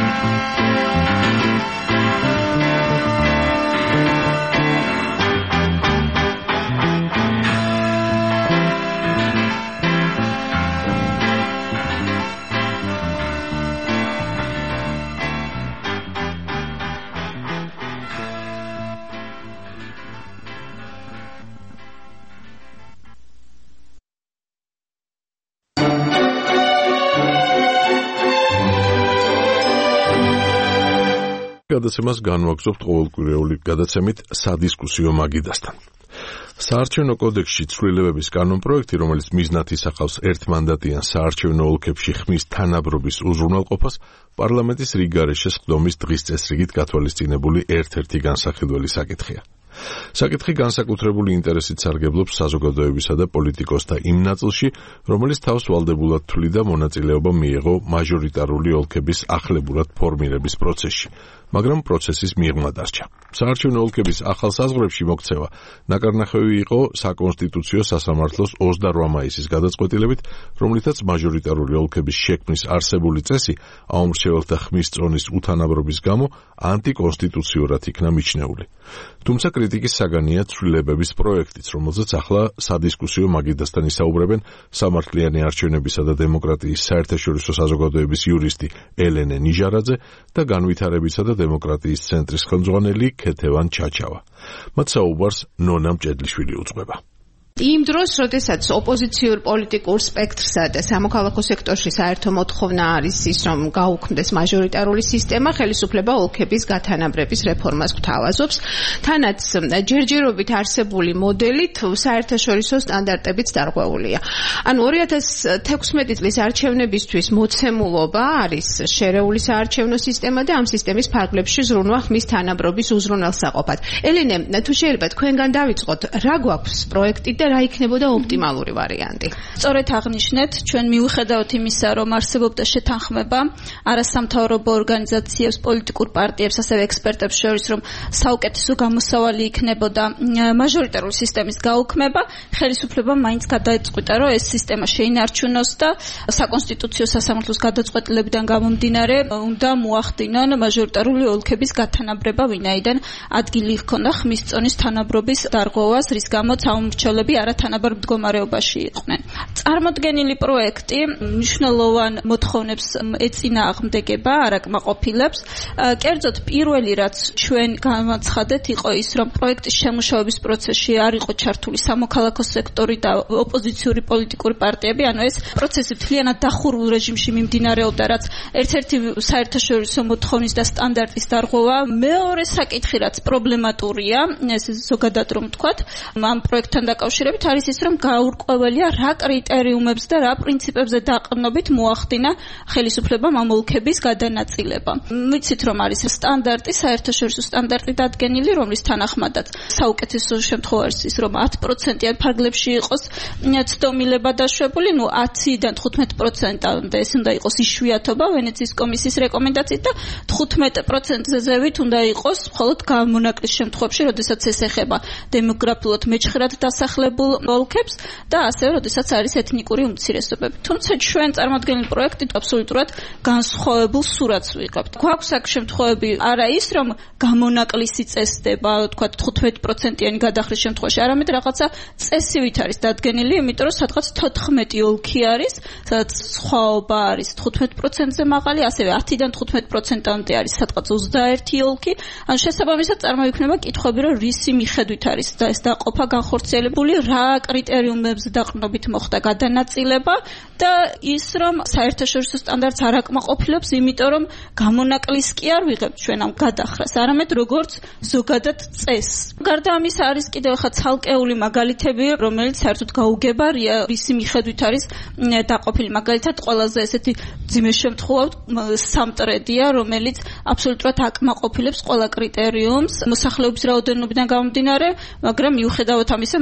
გადაცემას განვაგრძობთ ყოველკვირეული გადაცემით სადისკუსიო მაგიდასთან. საარჩევნო კოდექსში ცვლილებების კანონპროექტი, რომელიც მიზნად ისახავს ერთმანდატიან საარჩევნო ოლქებში ხმის თანაბრობის უზრუნველყოფას, პარლამენტის რიგგარეშე სხდომის დღის წესრიგით გათვალისწინებული ერთ-ერთი განსახედველი საკითხია. საკითხი განსაკუთრებული ინტერესით სარგებლობს საზოგადოებისა და პოლიტიკოსთა იმ ნაწილში, რომელიც თავს ვალდებულად თვლიდა მონაწილეობა მიეღო მაჟორიტარული ოლქების ახლებურად ფორმირების პროცესში, მაგრამ პროცესის მიღმა დარჩა. საარჩევნო ოლქების ახალ საზღვრებში მოქცევა ნაკარნახევი იყო საკონსტიტუციო სასამართლოს ოცდაორი მაისის გადაწყვეტილებით, რომლითაც მაჟორიტარული ოლქების შექმნის არსებული წესი აუმრჩეველთა ხმის წონის უთანაბრობის გამო ანტიკონსტიტუციურად იქნა მიჩნეული. თუმცა კრიტიკის საგანია ცვლილებების პროექტიც, რომელზეც ახლა სადისკუსიო მაგიდასთან ისაუბრებენ სამართლიანი არჩევნებისა და დემოკრატიის საერთაშორისო საზოგადოების იურისტი ელენე ნიჟარაძე და განვითარებისა და დემოკრატიის ცენტრის ხელმძღვანელი ქეთევან ჩაჩავა. მათ საუბარს ნონა მჭედლიშვილი უძღვება. იმ დროს, როდესაც ოპოზიციურ პოლიტიკურ სპექტრსა და სამოქალაქო სექტორში საერთო მოთხოვნა არის ის, რომ გაუქმდეს მაჟორიტარული სისტემა, ხელისუფლება ოლქების გათანაბრების რეფორმას გვთავაზობს, თანაც ჯერჯერობით არსებული მოდელით საერთაშორისო სტანდარტებით დარღვეულია. ანუ ორი ათას თექვსმეტი წლის არჩევნებისთვის მოცემულობა არის შერეული საარჩევნო სისტემა და ამ სისტემის ფარგლებში ზრუნვა ხმის თანაბრობის უზრუნველსაყოფად. ელენე, თუ შეიძლება თქვენგან დავიწყოთ, რა გვაქვს პროექტი და რა იქნებოდა ოპტიმალური ვარიანტი? სწორედ აღნიშნეთ, ჩვენ მიუხედავთ იმისა, რომ არსებობდა შეთანხმება არასამთავრობო ორგანიზაციებს, პოლიტიკურ პარტიებს, ასევე ექსპერტებს შორის, რომ საუკეთესო გამოსავალი იქნებოდა მაჟორიტარული სისტემის გაუქმება, ხელისუფლებამ მაინც გადაეწყვიტა, რომ ეს სისტემა შეინარჩუნოს და საკონსტიტუციო სასამართლოს გადაწყვეტილებიდან გამომდინარე უნდა მოახდინონ მაჟორიტარული ოლქების გათანაბრება, ვინაიდან ადგილი ჰქონდა ხმის წონის თანაბრობის დარღვევას, რის გამოც აუმრჩევლები არათანაბარ მდგომარეობაში იყვნენ. წარმოდგენილი პროექტი მნიშვნელოვან მოთხოვნებს ეწინააღმდეგება, არაკმაყოფილებს. კერძოდ პირველი რაც ჩვენ გამაცხადეთ იყო ის, რომ პროექტის შემუშავების პროცესში არ იყო ჩართული სამოქალაქო სექტორი და ოპოზიციური პოლიტიკური პარტიები, ანუ ეს პროცესი მთლიანად დახურულ რეჟიმში მიმდინარეობდა, რაც ერთ-ერთი საერთაშორისო მოთხოვნის და სტანდარტის დარღვევა. მეორე საკითხი, რაც პრობლემატურია, ეს ზოგადად რომ ვთქვათ, ამ პროექტთან დაკავშირებით არის ის, რომ გაურკვეველია რა კრიტერიუმებს და რა პრინციპებზე დაყრდნობით მოახდინა ხელისუფლებამ ამ ოლქების გადანაწილება. ვიცით, რომ არის სტანდარტი, საერთაშორისო სტანდარტი დადგენილი, რომლის თანახმადაც საუკეთესო შემთხვევა არის ის, რომ ათი პროცენტიან ფარგლებში იყოს ცდომილება დაშვებული, ნუ ათიდან თხუთმეტ პროცენტამდე ეს უნდა იყოს იშვიათობა ვენეციის კომისიის რეკომენდაციით და თხუთმეტ პროცენტზე ზევით უნდა იყოს მხოლოდ გამონაკლის შემთხვევებში, როდესაც ეს ეხება დემოგრაფიულად მეჩხრად დასახლებულ ოლქებს და ასევე როდესაც არის ეთნიკური უმცირესობები. თუმცა ჩვენ წარმოადგენილი პროექტით აბსოლუტურად განსხვავებულ სურათს ვიღებთ. გვაქვს აქ შემთხვევები არა ის, რომ გამონაკლისი წესდება, თქვა თხუთმეტ პროცენტიანი გადახრის შემთხვევაში, არამედ რაღაცა წესივით არის დადგენილი, იმიტომ რომ სადღაც თოთხმეტი ოლქი არის, სადაც სხვაობა არის თხუთმეტ პროცენტზე მაღალი, ასევე ათიდან თხუთმეტ პროცენტამდე არის სადღაც ოცდაერთი ოლქი. ან შესაბამისად წარმოიქმნება კითხვები, რომ რისი მიხედვით არის და ეს დაყოფა განხორციელებული, რა კრიტერიუმებზე დაყრდნობით მოხდა გადანაწილება და ის, რომ საერთაშორისო სტანდარტს არ აკმაყოფილებს, იმიტომ რომ გამონაკლის კი არ ვიღებთ ჩვენ ამ გადახრას, არამედ როგორც ზოგადად წესს. გარდა ამისა არის კიდევ ხა ცალკეული მაგალითები, რომელიც საერთოდ გაუგებარია, რისი მიხედვით არის დაყოფილი. მაგალითად, ყველაზე ესეთი ძიმე შემთხვევა სამტრედია, რომელიც აბსოლუტურად აკმაყოფილებს ყველა კრიტერიუმს მოსახლეობის რაოდენობიდან გამომდინარე, მაგრამ მიუხედავად ამისა, მაინც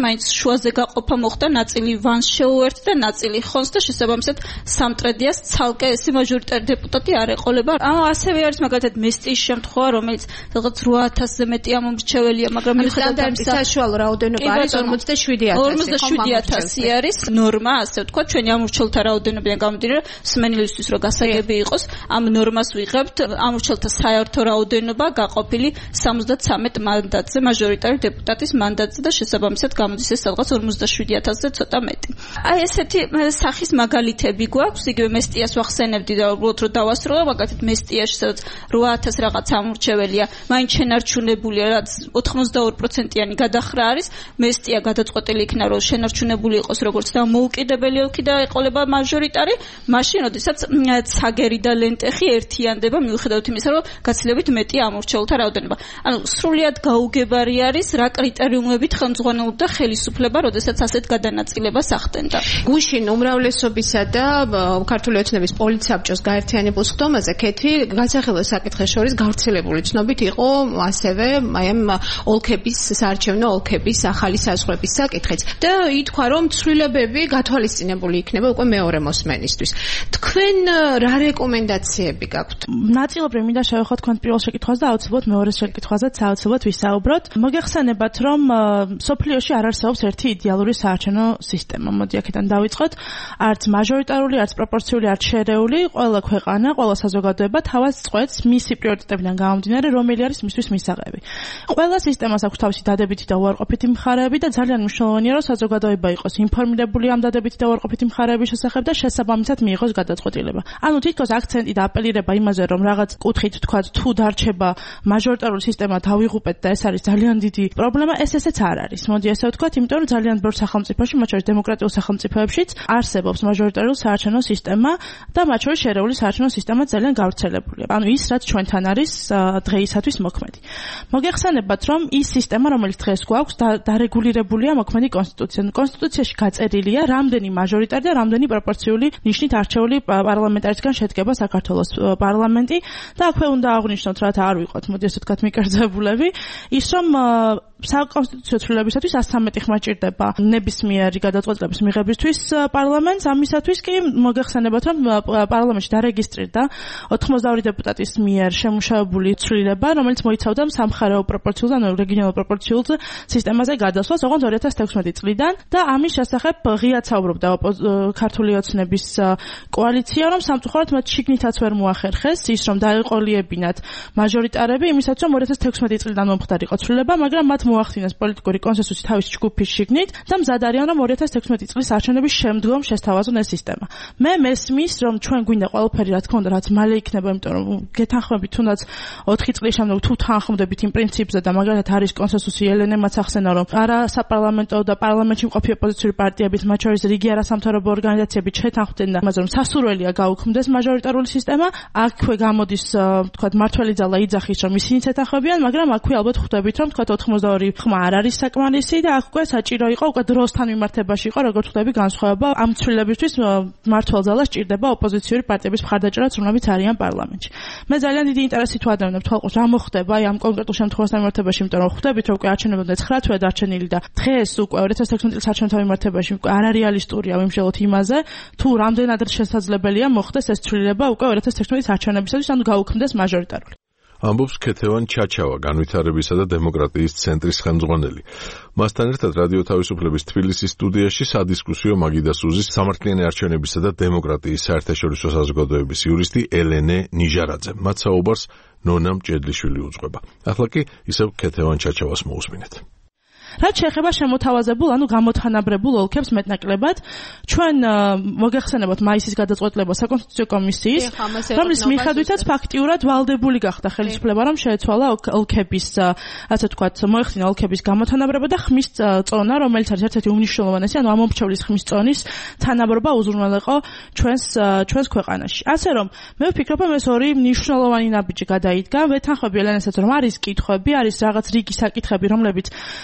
შუაზე გაყოფა მოხდა, ნაწილი ვანს შეუერთდა და ნაწილი ხონს და შესაბამისად სამტრედიას ცალკე ესი მაჟორიტარი დეპუტატი არ ეყოლება. ასევე არის მაგალითად მესტიის შემთხვევა, რომელიც რაღაც რვა ათასზე მეტი ამომრჩეველია, მაგრამ მიუხედავად ამისა საშუალო რაოდენობა არის ორმოცდაშვიდი ათასი. ორმოცდაშვიდი ათასი არის ნორმა, ასე ვთქვათ, ჩვენი ამორჩეულთა რაოდენობიდან გამომდინარე, სმენელისთვის რო გასაგები იყოს, ამ ნორმას ვიღებთ, ამორჩეულთა საერთო რაოდენობა გაყოფილი სამოცდათრამეტ მანდატზე, მაჟორიტარი დეპუტატის მანდატზე და შესაბამისად გამოდის ეს რაღაც ორმოცდაშვიდი ათასზე ცოტა მეტი. აი ესეთი სახის მაგალითები გვაქვს, იგივე მესტიას ვახსენებდი და უბრალოდ რო დავასრულო, მაგალითად მესტიაში სადაც რვა ათასი რაღაც ამორჩეველია, მაინც შენარჩუნებულია, რაც ოთხმოცდაორი პროცენტიანი გადახრა არის, მესტია გადაწყვეტილი იქნა რომ შენარჩუნებული იყოს როგორც დამოუკიდებელი ოლქი და ეყოლება მაჟორიტარი, მაშინ როდესაც ცაგერი და ლენტეხი ერთიანდება მიუხედავად იმისა, რომ გაცილებით მეტი ამორჩეულთა რაოდენობა. ანუ სრულიად გაუგებარი არის რა კრიტერიუმებით ხელმძღვანელობდა ხელისუფლება, როდესაც ასეთ გადანაწილებას ახდენდა. გუშინ უმრავლესობისა და ქართული ოცნების პოლიტსაბჭოს გაერთიანებულ სხდომაზე კეთი გასახელო საკითხის შორის გავრცელებული ცნობით იყო ასევე აი ამ ოლქების საარჩევნო ოლქების ახალი საზღვრების საკითხიც და ითქვა რომ ცვლილებები გათვალისწინებული იქნება უკვე მეორე მოსმენისთვის. თქვენ რა რეკომენდაციები გაქვთ? ნაწილობრივ მინდა შევეხოთ თქვენ პირველ შეკითხვაზე და აუცილებლად მეორე შეკითხვაზეც აუცილებლად ვისაუბროთ. მოგეხსენებათ რომ სოფლიოში არ არსებობს ერთი იდეალური საარჩევნო სისტემა. მოდი აქედან დავიწყოთ. არც მაჟორიტარული, არც პროპორციული, არც შერეული, ყველა ქვეყანა, ყველა საზოგადოება თავად წყვეტს მისი პრიორიტეტებიდან გამომდინარე, რომელი არის მისთვის მისაღები. ყველა სისტემას აქვს თავისი დადებითი და უარყოფითი მხარეები და ძალიან მნიშვნელოვანია, რომ საზოგადოება იყოს ინფორმირებული ამ დადებითი და უარყოფითი მხარეების შესახებ და შესაბამისად მიიღოს გადაწყვეტილება. ანუ თითქოს აქცენტი და აპელირება იმაზე, რომ რაღაც კუთხით თქვა, თუ დარჩება მაჟორიტარული სისტემა დავიღუპეთ და ეს არის ძალიან დიდი პრობლემა, ეს ესეც არ არის. მოდი ესე ვთქვათ, იმიტომ რომ ძალიან ბევრ სახელმწიფოში, მათ შორის დემოკრატიულ სახელმწიფოებშიც არსებობს მაჟორიტარული საარჩევნო სისტემა და მათ შორის შერეული საარჩევნო სისტემა ძალიან გავრცელებულია. ანუ ის, რაც ჩვენთან არის დღეისათვის მოქმედი. მოგეხსენებათ, რომ ის სისტემა, რომელიც დღეს გვაქვს, დარეგულირებულია მოქმედი კონსტიტუციით. კონსტიტუციაში გაწერილია, რამდენი მაჟორიტარი და რამდენი პროპორციული ნიშნით არჩეული პარლამენტარისგან შედგება საქართველოს პარლამენტი და აქვე უნდა აღვნიშნოთ, რათა არ ვიყოთ, მოდი ასე ვთქვათ, მიკერძებულები, ის რომ საკონსტიტუციო ცვლილებისათვის ას თერთმეტი ხმა ჭირდება ნებისმიერი გადაწყვეტილების მიღებისთვის პარლამენტს. ამისათვის კი მოგეხსენებათ, რომ პარლამენტში დარეგისტრირდა ოთხმოცდაორი დეპუტატის მიერ შემუშავებული ცვლილება, რომელიც მოიცავდა სამხარეო პროპორციულ და რეგიონალურ პროპორციულ სისტემაზე გადასვლას ოღონდ ორი ათას თექვსმეტი წლიდან და ამის შესახებ ღიად საუბრობდა ქართული ოცნების კოალიცია, რომ სამწუხაროდ მათ შიგნითაც ვერ მოახერხეს ის, რომ დაეყოლიებინათ მაჟორიტარები, იმისაც რომ ორი ათას თექვსმეტი წლიდან მომხდარიყო ცვლილება, მაგრამ მათ მოახდინეს პოლიტიკური კონსენსუსი თავისი ჯგუფის შიგნით და მზად არიან, რომ ორი ათას თექვსმეტი წლის არჩევნების შემდგომ შესთავაზონ ეს სისტემა. მე მესმის, რომ ჩვენ გვინდა ყველაფერი რა თქმა უნდა, რაც მალე იქნება, იმიტომ რომ გეთანხმებით თუნდაც ოთხი წლის შემდგომ თუ თანხმდებით იმ პრინციპზე და მაგალითად არის კონსენსუსი, ელენემაც ახსენა, რომ არა საპარლამენტო და პარლამენტში მყოფი ოპოზიციური პარტიების, მათ შორის რიგი არასამთავრობო ორგანიზაციები შეთანხმდნენ და ამაზე რომ სასურველია გაუქმდეს მაჟორიტარული სისტემა, აქვე გამოდის თქვათ მართველი ძალა იძახის, რომ ისინიც ეთანხმებიან, მაგრამ აქვე ალბათ ხვდებით, რომ თქვათ ოთხმოცდაორი ხმა არ არის საკმარისი და აქ უკვე საჭირო იყო უკვე დროსთან მიმართებაში იყო, როგორც ხვდები განსხვავება ამ ცვლილებისთვის მმართველ ძალას ჭირდება ოპოზიციური პარტიების მხარდაჭერაც, რომლებიც არიან პარლამენტში. მე ძალიან დიდი ინტერესით ვადევნებ თვალყურს რა მოხდება აი ამ კონკრეტულ შემთხვევასთან მიმართებაში, იმიტომ რომ ხვდებით, რომ უკვე არჩევნებამდე ცხრა თვე დარჩენილი და დღეს უკვე ორი ათას თექვსმეტი წლის არჩევნებთან მიმართებაში უკვე არარეალისტურია ვიმსჯელოთ იმაზე, თუ რამდენად შესაძლებელია მოხდეს ეს ცვლილება უკვე ორი ათას თექვსმეტი წლის არჩევნებისათვის, ანუ გაუქმდეს მაჟორიტარული. ამბობს ქეთევან ჩაჩავა, განვითარებისა და დემოკრატიის ცენტრის ხელმძღვანელი. მასთან ერთად რადიო თავისუფლების თბილისის სტუდიაში სადისკუსიო მაგიდა სუზის სამართლიანი არჩევნებისა და დემოკრატიის საერთაშორისო საზოგადოების იურისტი ელენე ნიჟარაძე. მათ საუბარს ნონა მჭედლიშვილი უძღვება. ახლა კი ისევ ქეთევან ჩაჩავას მოусმინეთ. რაც შეეხება შემოთავაზებულ, ანუ გამოთანაბრებულ ოლქებს მეტნაკლებად, ჩვენ მოგეხსენებათ მაისის გადაწყვეტილება საკონსტიტუციო კომისიის, რომლის მიხედვითაც ფაქტიურად ვალდებული გახდა ხელისუფლება, რომ შეეცვალა ოლქების, ასე ვთქვათ, მოეხდინა ოლქების გამოთანაბრება და ხმის წონა, რომელიც არის ერთ-ერთი უმნიშვნელოვანესი, ანუ ამომრჩევლის ხმის წონის თანაბრობა უზრუნველყო ჩვენს ჩვენს ქვეყანაში. ასე რომ, მე ვფიქრობ, რომ ეს ორი მნიშვნელოვანი ნაბიჯი გადაიდგა. ვეთანხმები ელენესაც, რომ არის კითხვები, არის რაღაც რიგი საკითხები, რომლებიც ვფიქრობ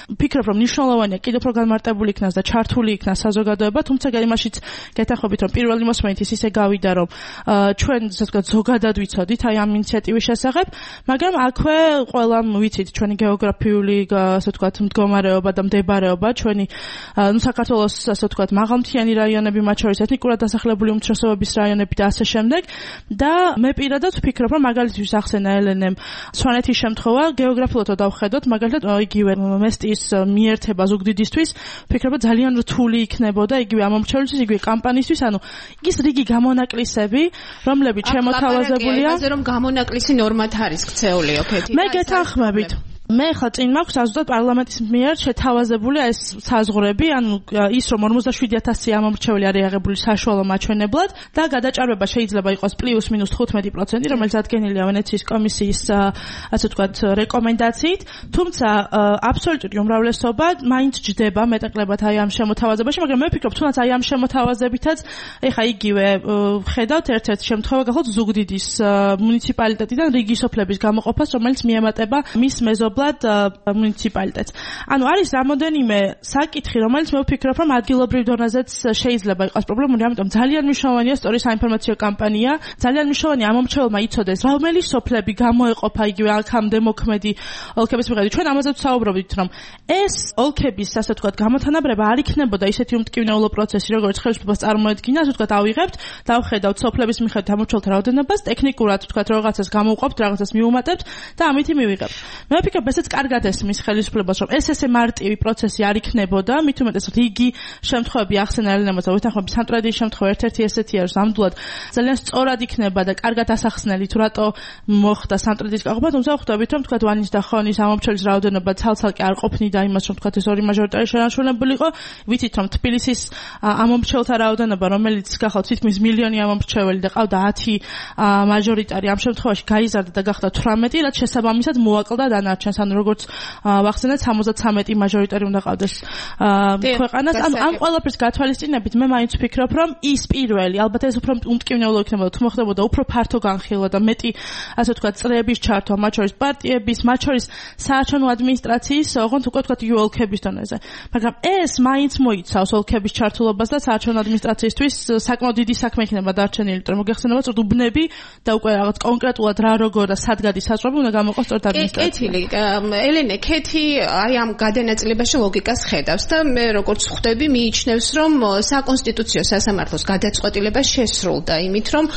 რომ მნიშვნელოვანია კიდევ უფრო განმარტებული იქნას და ჩართული იქნას საზოგადოება, თუმცა იმაშიც გეთახობით რომ პირველი მოსმენით ის ისე გავიდა რომ ჩვენ ასე ვთქვათ ზოგადად ვიცოდით აი ამ ინიციატივის შესახებ, მაგრამ აქვე ყველამ ვიცით ჩვენი გეოგრაფიული ასე ვთქვათ მდგომარეობა და მდებარეობა, ჩვენი ნუ საქართველოს ასე ვთქვათ მაღალმთიანი რაიონები, მათ შორის ეთნიკურად დასახლებული უმცირესობების რაიონები და ასე შემდეგ და მე პირადად ვფიქრობ რომ მაგალითთვის ახსენა ელენემ სვანეთის შემთხვევა გეოგრაფიულად დავხედოთ, მაგალითად იგივე მესტის მიერთება ზუგდიდისთვის ვფიქრობ ძალიან რთული იქნებოდა იგივე ამომრჩევლისთვის, იგივე კამპანიისთვის, ანუ ის რიგი გამონაკლისები, რომლებიც შემოთავაზებულია, ამაზე რომ გამონაკლისი ნორმად არის ქცეული, ოკეი. მე გეთანხმებით. მე ხა წინ მაქვს აზრდათ პარლამენტის მიერ შეთავაზებული ეს საზღვრები, ანუ ის რომ ორმოცდაშვიდი ათასი ამომრჩეველი არის აღებული საშუალო მაჩვენებლად და გადაჭარბება შეიძლება იყოს პლუს მინუს თხუთმეტი პროცენტი, რომელიც ადგენილია ვენეციის კომისიის ასე ვთქვათ რეკომენდაციით, თუმცა აბსოლუტური უმრავლესობა მაინც ჯდება მეტაკლებად აი ამ შემოთავაზებაში, მაგრამ მე ვფიქრობ, თუნდაც აი ამ შემოთავაზებითაც ეხა იგივე ხედავთ ერთ-ერთ შემთხვევა გახლავთ ზუგდიდის მუნიციპალიტეტიდან რიგი სოფლების გამოყოფას, რომელიც მიემატება მის მეზობლად მუნიციპალიტეტს. ანუ არის რამოდენიმე საკითხი, რომელიც მე ვფიქრობ, რომ ადგილობრივ დონეზეც შეიძლება იყოს პრობლემური, ამიტომ ძალიან მნიშვნელოვანია სწორი საინფორმაციო კამპანია, ძალიან მნიშვნელოვანია ამომრჩეველმა იცოდეს, რომელი სოფლები გამოეყოფა იგივე აქამდე მოქმედი ოლქების მიხედვით. ჩვენ ამაზე ვსაუბრობთ, რომ ეს ოლქების ასე ვთქვათ გამოთანაბრება არ იქნებოდა ისეთი უმტკივნეულო პროცესი, როგორც ხელისუფლებას წარმოედგინა, ასე ვთქვათ, ავიღებთ, დავხედავთ სოფლების მიხედვით ამომრჩეველთა რაოდენობას, ტექნიკურად ვთქვათ, რაღაცას გამოვყოფთ, რაღაცას მიუმატებთ და ამით მივიღებთ. მე ვფიქრობ, ესეც კარგად ესმის ხელისუფლებას, რომ ეს ესე მარტივი პროცესი არ იქნებოდა, მით უმეტეს რიგი შემთხვევები ახსენა ელენემაც, ვეთანხმები სამტრედიის შემთხვევა ერთ-ერთი ესეთია, რომ ამბულად ძალიან სწორად იქნება და კარგად ასახსნელი თუ რატო მოხდა სამტრედიის გაყოფა, თუმცა ხვდებით, რომ თქვათ ვანის და ხონის ამომრჩევლის რაოდენობა ცალ-ცალკე არ ყოფნიდა იმას, რომ თქვათ ეს ორი მაჟორიტარი შენარჩუნებული იყო. ვიცით, რომ თბილისის ამომრჩეველთა რაოდენობა, რომელიც გახავთ თითქმის მილიონი ამომრჩეველი და ყავდა ათი მაჟორიტარი, ამ შემთხვევაში გაიზარდა და გახდა თვრამეტი, რაც შესაბამისად მოაკლდა დანარჩენს, ანუ როგორც ვახსენეთ სამოცდათვრამეტი მაჟორიტარი უნდა ყავდეს ქვეყანას. ანუ ამ ყველაფერს გათვალისწინებით მე მაინც ვფიქრობ, რომ ის პირველი, ალბათ ეს უფრო უმტკივნეულო იქნებოდა, თუ მოხდებოდა უფრო ფართო განხილვა და მეტი ასე ვთქვათ წრეების ჩართვა, მათ შორის პარტიების, მათ შორის საარჩევნო ადმინისტრაციის, ოღონდ უკვე ვთქვათ იგივე ოლქების დონეზე. მაგრამ ეს მაინც მოიცავს ოლქების ჩართულობას და საარჩევნო ადმინისტრაციისთვის საკმაოდ დიდი საქმე იქნება დარჩენილი, იმიტომ რომ მოგეხსენებათ, რომ უბნები და უკვე რაღაც კონკრეტულად რა როგორ და სად გადის საზღვრები უნდა გამოყოს სწორედ ადმინისტრაცია. ელენე, კეთი აი ამ გადანაწილებაში ლოგიკას ხედავს და მე როგორც ხვდები, მიიჩნევს, რომ საკონსტიტუციო სასამართლოს გადაწყვეტილება შესრულდა იმით, რომ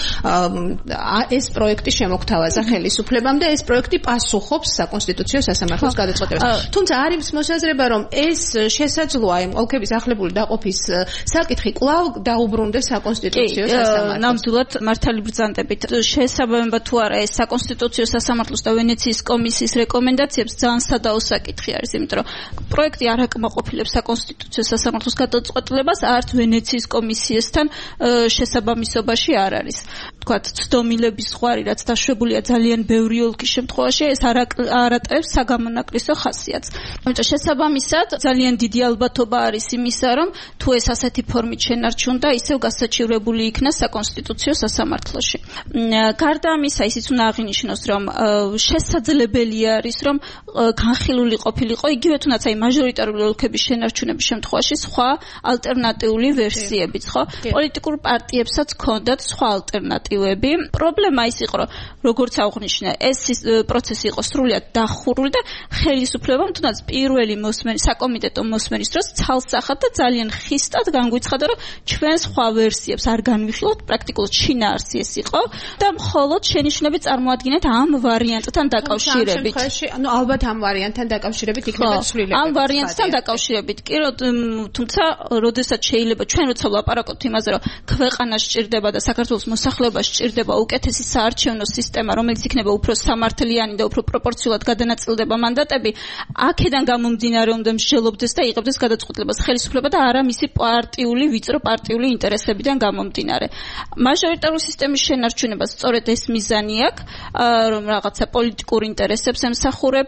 ეს პროექტი შემოგთავაზა ხელისუფლებამ და ეს პროექტი პასუხობს საკონსტიტუციო სასამართლოს გადაწყვეტილებას. თუმცა არის მოსაზრება, რომ ეს შესაძლოა იმ ოლქებისახლებული დაყოფის საკითხი კვლავ დაუბრუნდეს საკონსტიტუციო სასამართლოს. ნამდვილად მართალი ბრძანდებით. შესაბამება თუ არა ეს საკონსტიტუციო სასამართლოს და ვენეციის კომისიის რეკომენდაციებს ძალიან სადაო საკითხი არის, იმიტომ რომ პროექტი არ აკმაყოფილებს საკონსტიტუციო სასამართლოს გადაწყვეტილებას, არც ვენეციის კომისიასთან შესაბამისობაში არ არის. თქვათ, ცდომილების ზღვარი, რაც დაშვებულია ძალიან ბევრი ოლქის შემთხვევაში, ეს არ ატევს საგამონაკლისო ხასიათს. ამიტომ შესაბამისად ძალიან დიდი ალბათობა არის იმისა, რომ თუ ეს ასეთი ფორმით შენარჩუნდა, ისევ გასაჩივრებული იქნა საკონსტიტუციო სასამართლოში. გარდა ამისა, ისიც უნდა აღინიშნოს, რომ შესაძლებელი არის, რომ განხილული ყოფილიყო იგივე თუნდაც აი მაჟორიტარული ოლქების შენარჩუნების შემთხვევაში სხვა ალტერნატიული ვერსიებიც, ხო? პოლიტიკურ პარტიებსაც ჰქონდათ სხვა ალტერნატივები. პრობლემა ის იყო, რომ როგორც აღნიშნა, ეს პროცესი იყო სრულიად დახურული და ხელისუფლებამ თუნდაც პირველი მოსმენის საკომიტეტო მოსმენის დროს ცალსახად და ძალიან ხისტად განგვიცხადა, რომ ჩვენ სხვა ვერსიებს არ განვიხილავთ, პრაქტიკულად შინაარსი ეს იყო და მხოლოდ შენიშვნები წარმოადგენთ ამ ვარიანტთან დაკავშირებით. ანუ ალბათ ამ ვარიანტთან დაკავშირებით იქნება ცვლილება. ამ ვარიანტთან დაკავშირებით კი, თუმცა როდესაც შეიძლება ჩვენ როცა ვლაპარაკობთ იმაზე, რომ ქვეყანას სჭირდება და საქართველოს მოსახლეობას სჭირდება უკეთესი საარჩევნო სისტემა, რომელიც იქნება უფრო სამართლიანი და უფრო პროპორციულად გადანაწილდება მანდატები, აქედან გამომდინარე უნდა მსჯელობდეს და იღებდეს გადაწყვეტილებას ხელისუფლება და არა მისი პარტიული, ვიწრო პარტიული ინტერესებიდან გამომდინარე. მაჟორიტარული სისტემის შენარჩუნება სწორედ ეს მიზანი აქვს, რომ რაღაცა პოლიტიკურ ინტერესებს ემსახურებს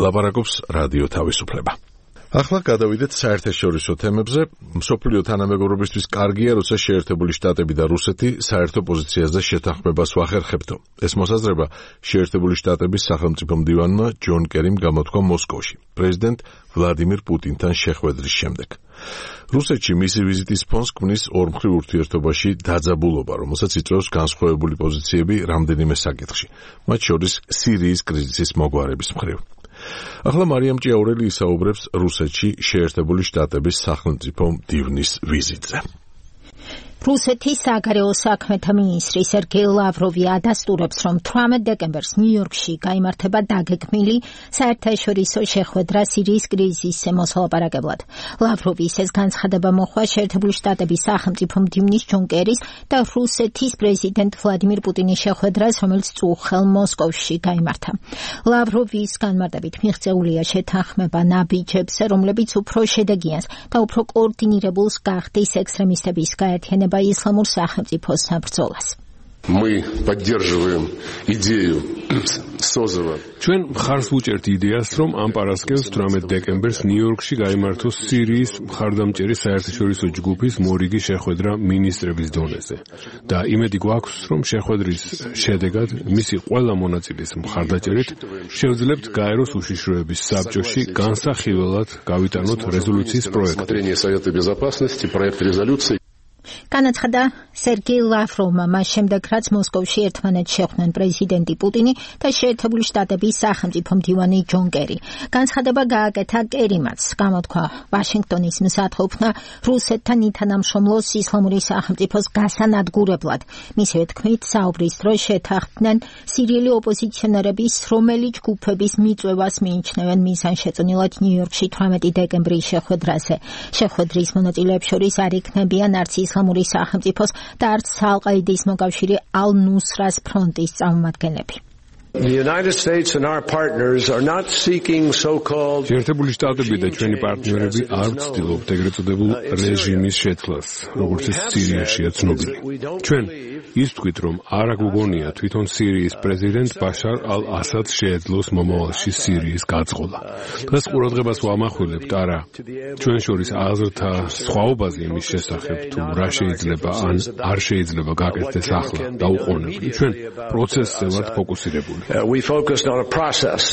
ლაპარაკობს რადიო თავისუფლება. ახლა გადავიდეთ საერთაშორისო თემებზე. მსოფლიო თანამეგობრობისთვის კარგია, როცა შეერთებული შტატები და რუსეთი საერთო პოზიციაზე შეთანხმებას ვახერხებთო. ეს მოსაზრება შეერთებული შტატების სახელმწიფო მდივანმა ჯონ კერიმ გამოთქვა მოსკოვში, პრეზიდენტ ვლადიმირ პუტინთან შეხვედრის შემდეგ. რუსეთში მისი ვიზიტის ფონს ქმნის ორმხრივ ურთიერთობაში დაძაბულობა, რომელსაც იწვევს განსხვავებული პოზიციები რამდენიმე საკითხში, მათ შორის სირიის კრიზისის მოგვარების მხრივ. ახლა მარიამ ჭიაურელი ისაუბრებს რუსეთში შეერთებული შტატების სახელმწიფო მდივნის ვიზიტზე. რუსეთის საგარეო საქმეთა მინისტრი სერგეი ლავროვი ადასტურებს, რომ თვრამეტ დეკემბერს ნიუ-იორკში გაიმართება დაგეგმილი საერთაშორისო შეხვედრა სირიის კრიზისზე მოსალაპარაკებლად. ლავროვის ეს განცხადება მოხდა შეერთებული შტატების სახელმწიფო მდივნის ჯონ კერის და რუსეთის პრეზიდენტ ვლადიმირ პუტინის შეხვედრას, რომელიც წუხელ მოსკოვში გაიმართა. ლავროვის განმარტებით მიღწეულია შეთანხმება ნაბიჯებზე, რომლებიც უფრო შედეგიანს და უფრო კოორდინირებულს გახდის ექსტრემისტების გაერთიანება исламურ სახელმწიფოს საბრძოლას. Мы поддерживаем идею созыва. ჩვენ მხარს ვუჭერთ იდეას, რომ ამ პარასკევს თვრამეტ დეკემბერს ნიუ-იორკში გაიმართოს სირიის მხარდამჭერი საერთაშორისო ჯგუფის მორიგი შეხვედრა მინისტრების დონეზე. და იმედი გვაქვს, რომ შეხვედრის შედეგად მისი ყველა მონაწილის მხარდაჭერით შევძლებთ გაეროს უშიშროების საბჭოში განსახილველად გავიტანოთ რეზოლუციის პროექტი. განაცხადა სერგეი ლავროვმა მას შემდეგ, რაც მოსკოვში ერთმანეთს შეხვდნენ პრეზიდენტი პუტინი და შეერთებული შტატების სახელმწიფო მდივანი ჯონ კერი. განცხადება გააკეთა კერიმაც, გამოთქვა ვაშინგტონის მზადყოფნა რუსეთთან ითანამშრომლოს ისლამური სახელმწიფოს გასანადგურებლად. მისივე თქმით, საუბრის დროს შეთანხმდნენ სირიელი ოპოზიციონერების, რომელიც ჯგუფების მიწვევას მიიჩნევენ მიზანშეწონილად ნიუ-იორკში თვრამეტი დეკემბრის შეხვედრაზე. შეხვედრის მონაწილეებს შორის არ იქნებიან არც ისლამური სახელმწიფოს და არც ალ-ყაიდის მოკავშირე ალ-ნუსრას ფრონტის წარმომადგენლები. The United States and our partners are not seeking so-called შეერთებული შტატები და ჩვენი პარტნიორები არ ვცდილობთ ეგრეთ წოდებულ რეჟიმის შეცვლას, როგორც ეს სირიაშია ცნობილი. ჩვენ ის ვთქვით, რომ არ აგვგონია თვითონ სირიის პრეზიდენტ ბაშარ ალ-ასადს შეეძლოს მომავალში სირიის გაწყობა. დღეს ყურადღებას ვამახვილებთ არა ჩვენ შორის აზრთა სხვაობაზე იმის შესახებ, თუ რა შეიძლება ან არ შეიძლება გაკეთდეს ახლა და უყოვნებლივ. ჩვენ პროცესზე ვართ ფოკუსირებული. Uh, we focused on a process.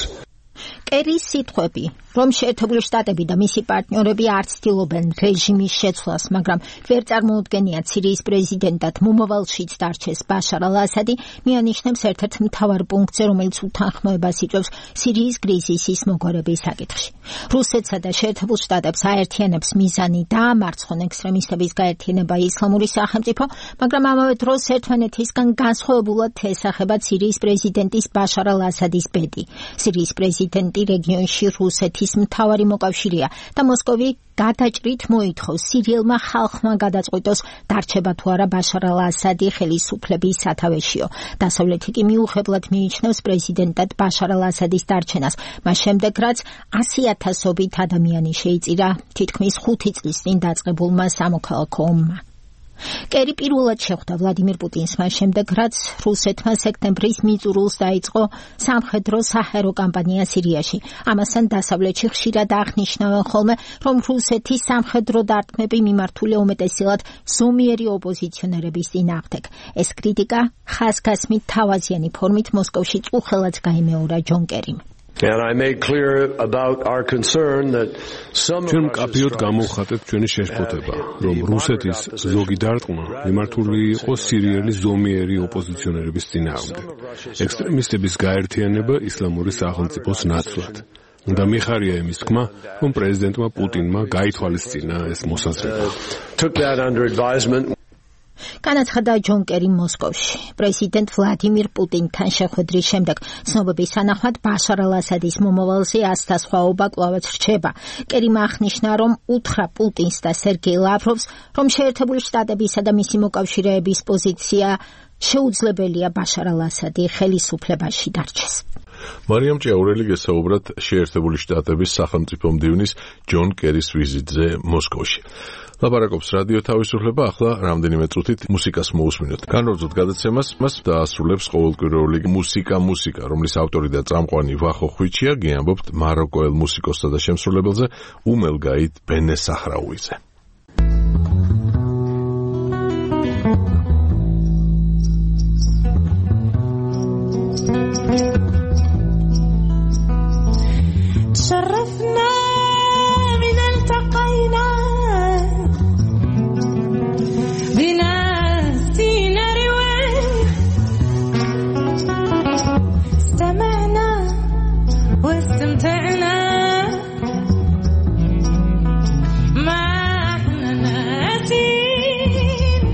კერის სიტყვები, რომ შეერთებული შტატები და მისი პარტნიორები არ ცდილობენ რეჟიმის შეცვლას, მაგრამ ვერ წარმოუდგენიათ სირიის პრეზიდენტად მომავალშიც დარჩეს ბაშარ ალ-ასადი, მიანიშნებს ერთ-ერთ მთავარ პუნქტზე, რომელიც უთანხმოებას იწვევს სირიის კრიზისის მოგვარების საკითხში. რუსეთსა და შეერთებულ შტატებს აერთიანებს მიზანი დაამარცხონ ექსტრემისტების გაერთიანება ისლამური სახელმწიფო, მაგრამ ამავე დროს ერთმანეთისგან განსხვავებულად ესახებათ სირიის პრეზიდენტის ბაშარ ალ-ასადის ბედი. სირიის პრეზიდენტი რეგიონში რუსეთის მთავარი მოკავშირეა და მოსკოვი გადაჭრით მოითხოვს სირიელმა ხალხმა გადაწყვიტოს დარჩება თუ არა ბაშარ ალ-ასადი ხელისუფლების სათავეშიო. დასავლეთი კი მიუღებლად მიიჩნევს პრეზიდენტად ბაშარ ალ-ასადის დარჩენას, მას შემდეგ რაც ასი ათასობით ადამიანი შეიწირა თითქმის ხუთი წლის წინ დაწყებულმა სამოქალაქო ომმა. კერი პირველად შეხვდა ვლადიმირ პუტინს მას შემდეგ, რაც რუსეთმა სექტემბრის მიწურულს დაიწყო სამხედრო საჰაერო კამპანია სირიაში. ამასთან დასავლეთში ხშირად აღნიშნავენ ხოლმე, რომ რუსეთის სამხედრო დარტყმები მიმართულია უმეტესად ზომიერი ოპოზიციონერების წინააღმდეგ. ეს კრიტიკა ხაზგასმით თავაზიანი ფორმით მოსკოვში წუხელად გაიმეორა ჯონ კერიმ. And I made clear about our concern that some ჩვენ მკაფიოდ გამოვხატეთ ჩვენი შეშფოთება, რომ რუსეთის ზოგი დარტყმა მიმართული იყო სირიელი ზომიერი ოპოზიციონერების წინააღმდეგ. ექსტრემისტების გაერთიანება ისლამური სახელმწიფოს ნაცვლად. და მიხარია იმის თქმა, რომ პრეზიდენტმა პუტინმა გაითვალისწინა ეს მოსაზრება. Took that under advisement. განაცხადა ჯონ კერი მოსკოვში. პრეზიდენტ ვლადიმირ პუტინთან შეხვედრის შემდეგ ცნობების თანახმად ბაშარ ალ-ასადის მომავალზე ასთა სხვაობა კვლავაც რჩება. კერიმ აღნიშნა, რომ უთხრა პუტინს და სერგეი ლავროვს, რომ შეერთებული შტატებისა და მისი მოკავშირეების პოზიცია შეუძლებელია ბაშარ ალ-ასადი ხელისუფლებაში დარჩეს. მარიამ ჭიაურელი გესაუბრათ შეერთებული შტატების სახელმწიფო მდივნის ჯონ კერის ვიზიტზე მოსკოვში. ლაპარაკობს რადიო თავისუფლება, ახლა რამდენიმე წუთით მუსიკას მოусმინოთ. განვაგრძოთ გადაცემას, მას დაასრულებს ყოველკვირეული მუსიკა მუსიკა, რომლის ავტორი და წამყვანი ვახო ხვიჩია, გიამბობთ მაროკოელ მუსიკოსსა და შემსრულებელზე უმელგაით ბენე საჰრაუიზე. تشرفنا من التقينا بناسينا رواية استمعنا واستمتعنا ما احنا ناسين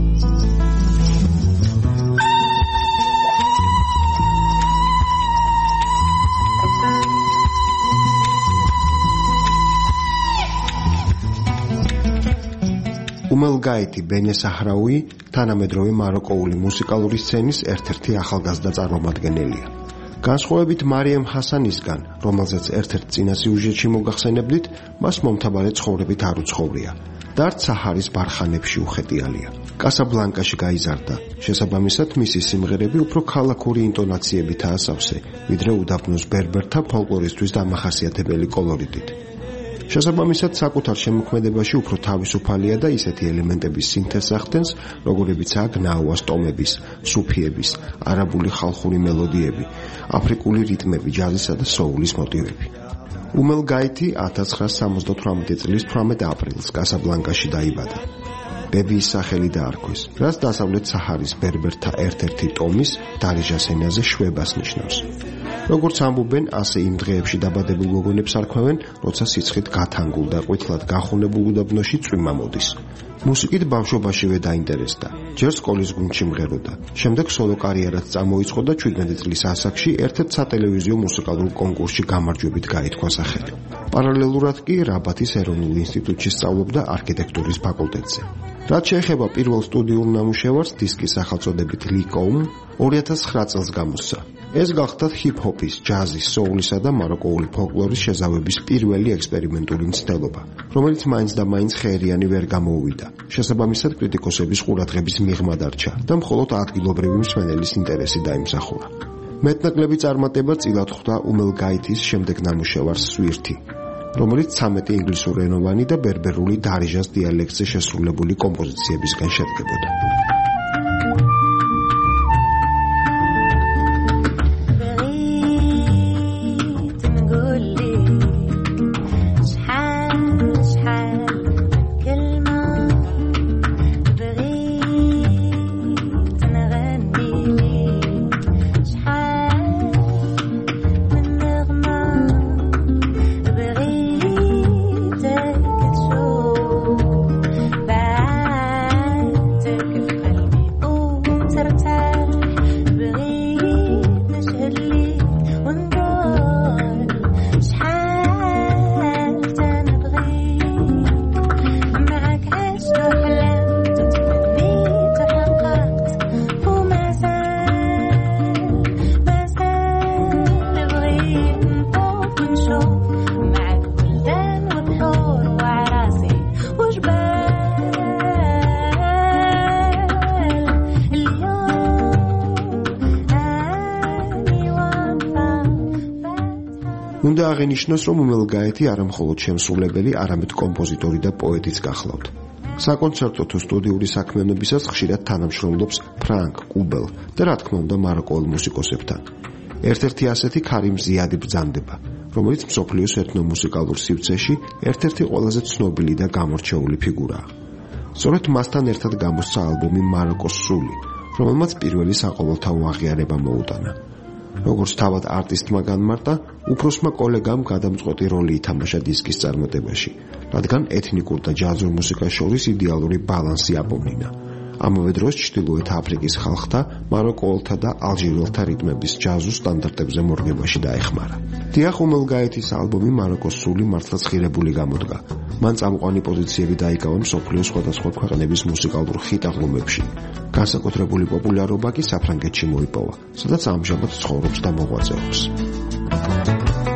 უმელგაითი ბენე საჰრაუი თანამედროვე მაროკოული მუსიკალური სცენის ერთ-ერთი ახალგაზრდა წარმომადგენელია. განსხვავებით მარიამ ჰასანისგან, რომელზეც ერთ-ერთ წინა სიუჟეტში მოგახსენებდით, მას მომთაბარე ცხოვრებით არ უცხოვრია და არც საჰარის ბარხანებში უხეტიალია. კასაბლანკაში გაიზარდა, შესაბამისად მისი სიმღერები უფრო ქალაქური ინტონაციებითაა სავსე, ვიდრე უდაბნოს ბერბერთა ფოლკლორისთვის დამახასიათებელი კოლორიტით. შესაბამისად საკუთარ შემოქმედებაში უფრო თავისუფალია და ისეთი ელემენტების სინთეზს ახდენს, როგორებიცაა გნაუას ტომების, სუფიების, არაბული ხალხური მელოდიები, აფრიკული რიტმები, ჯაზისა და სოულის მოტივები. უმელგაითი ათას ცხრაას სამოცდათვრამეტი წლის თვრამეტ აპრილს კასაბლანკაში დაიბადა. ბებიის სახელი დაარქვეს, რაც დასავლეთ საჰარის ბერბერთა ერთ-ერთი ტომის დარიჟას ენაზე შვებას ნიშნავს. როგორც ამბობენ, ასე იმ დღეებში დაბადებულ გოგონებს არქმევენ, როცა სიცხით გათანგულ და ყვითლად გახუნებულ უდაბნოში წვიმა მოდის. მუსიკით ბავშვობაშივე დაინტერესდა. ჯერ სკოლის გუნდში მღეროდა. შემდეგ სოლო კარიერაც წამოიწყო და ჩვიდმეტი წლის ასაკში ერთ-ერთ სატელევიზიო მუსიკალურ კონკურსში გამარჯვებით გაითქვა სახელი. პარალელურად კი რაბათის ეროვნულ ინსტიტუტში სწავლობდა არქიტექტურის ფაკულტეტზე. რაც შეეხება პირველ სტუდიურ ნამუშევარს, დისკის სახელწოდებით ლიკოუმ, ორი ათას ცხრა წელს გამოსცა. ეს გახდათ ჰიპ-ჰოპის, ჯაზის, სოულისა და მაროკოული ფოლკლორის შეზავების პირველი ექსპერიმენტული მცდელობა, რომელიც მაინც და მაინც ხეერიანი ვერ გამოუვიდა. შესაბამისად, კრიტიკოსების ყურადღების მიღმა დარჩა და მხოლოდ ადგილობრივი მსმენელის ინტერესი დაიმსახურა. მეტნაკლები წარმატება წილად ხვდა უმელგაითის შემდეგ ნამუშევარს სვირთი, რომელიც ცამეტი ინგლისურენოვანი და ბერბერული დარიჟას დიალექტზე შესრულებული კომპოზიციებისგან შედგებოდა. უნდა აღინიშნოს, რომ უმელგაითი არა მხოლოდ შემსრულებელი, არამედ კომპოზიტორი და პოეტიც გახლავთ. საკონცერტო თუ სტუდიური საქმიანობისას ხშირად თანამშრომლობს ფრანკ კუბელ და რა თქმა უნდა მაროკოელ მუსიკოსებთან. ერთ-ერთი ასეთი ქარიმ ზიადი ბრძანდება, რომელიც მსოფლიოს ეთნომუსიკალურ სივრცეში ერთ-ერთი ყველაზე ცნობილი და გამორჩეული ფიგურაა. სწორედ მასთან ერთად გამოსცა ალბომი მაროკოს სული, რომელმაც პირველი საყოველთაო აღიარება მოუტანა. როგორც თავად არტისტმა განმარტა, უფროსმა კოლეგამ გადამწყვეტი როლი ითამაშა დისკის წარმატებაში, რადგან ეთნიკურ და ჯაზურ მუსიკას შორის იდეალური ბალანსი აბომნინა. ამავე დროს ჩრდილოეთ აფრიკის ხალხთა, მაროკოელთა და ალჟირელთა რიტმების ჯაზურ სტანდარტებზე მორგებაში დაეხმარა. დიახ, უმელგაითის ალბომი მაროკოს სული მართლაც ღირებული გამოდგა. მან წამყვანი პოზიციები დაიკავა მსოფლიოს სხვადასხვა ქვეყნების მუსიკალურ ხიტ აღლუმებში. განსაკუთრებული პოპულარობა კი საფრანგეთში მოიპოვა, სადაც ამჟამად ცხოვრობს და მოღვაწეობს.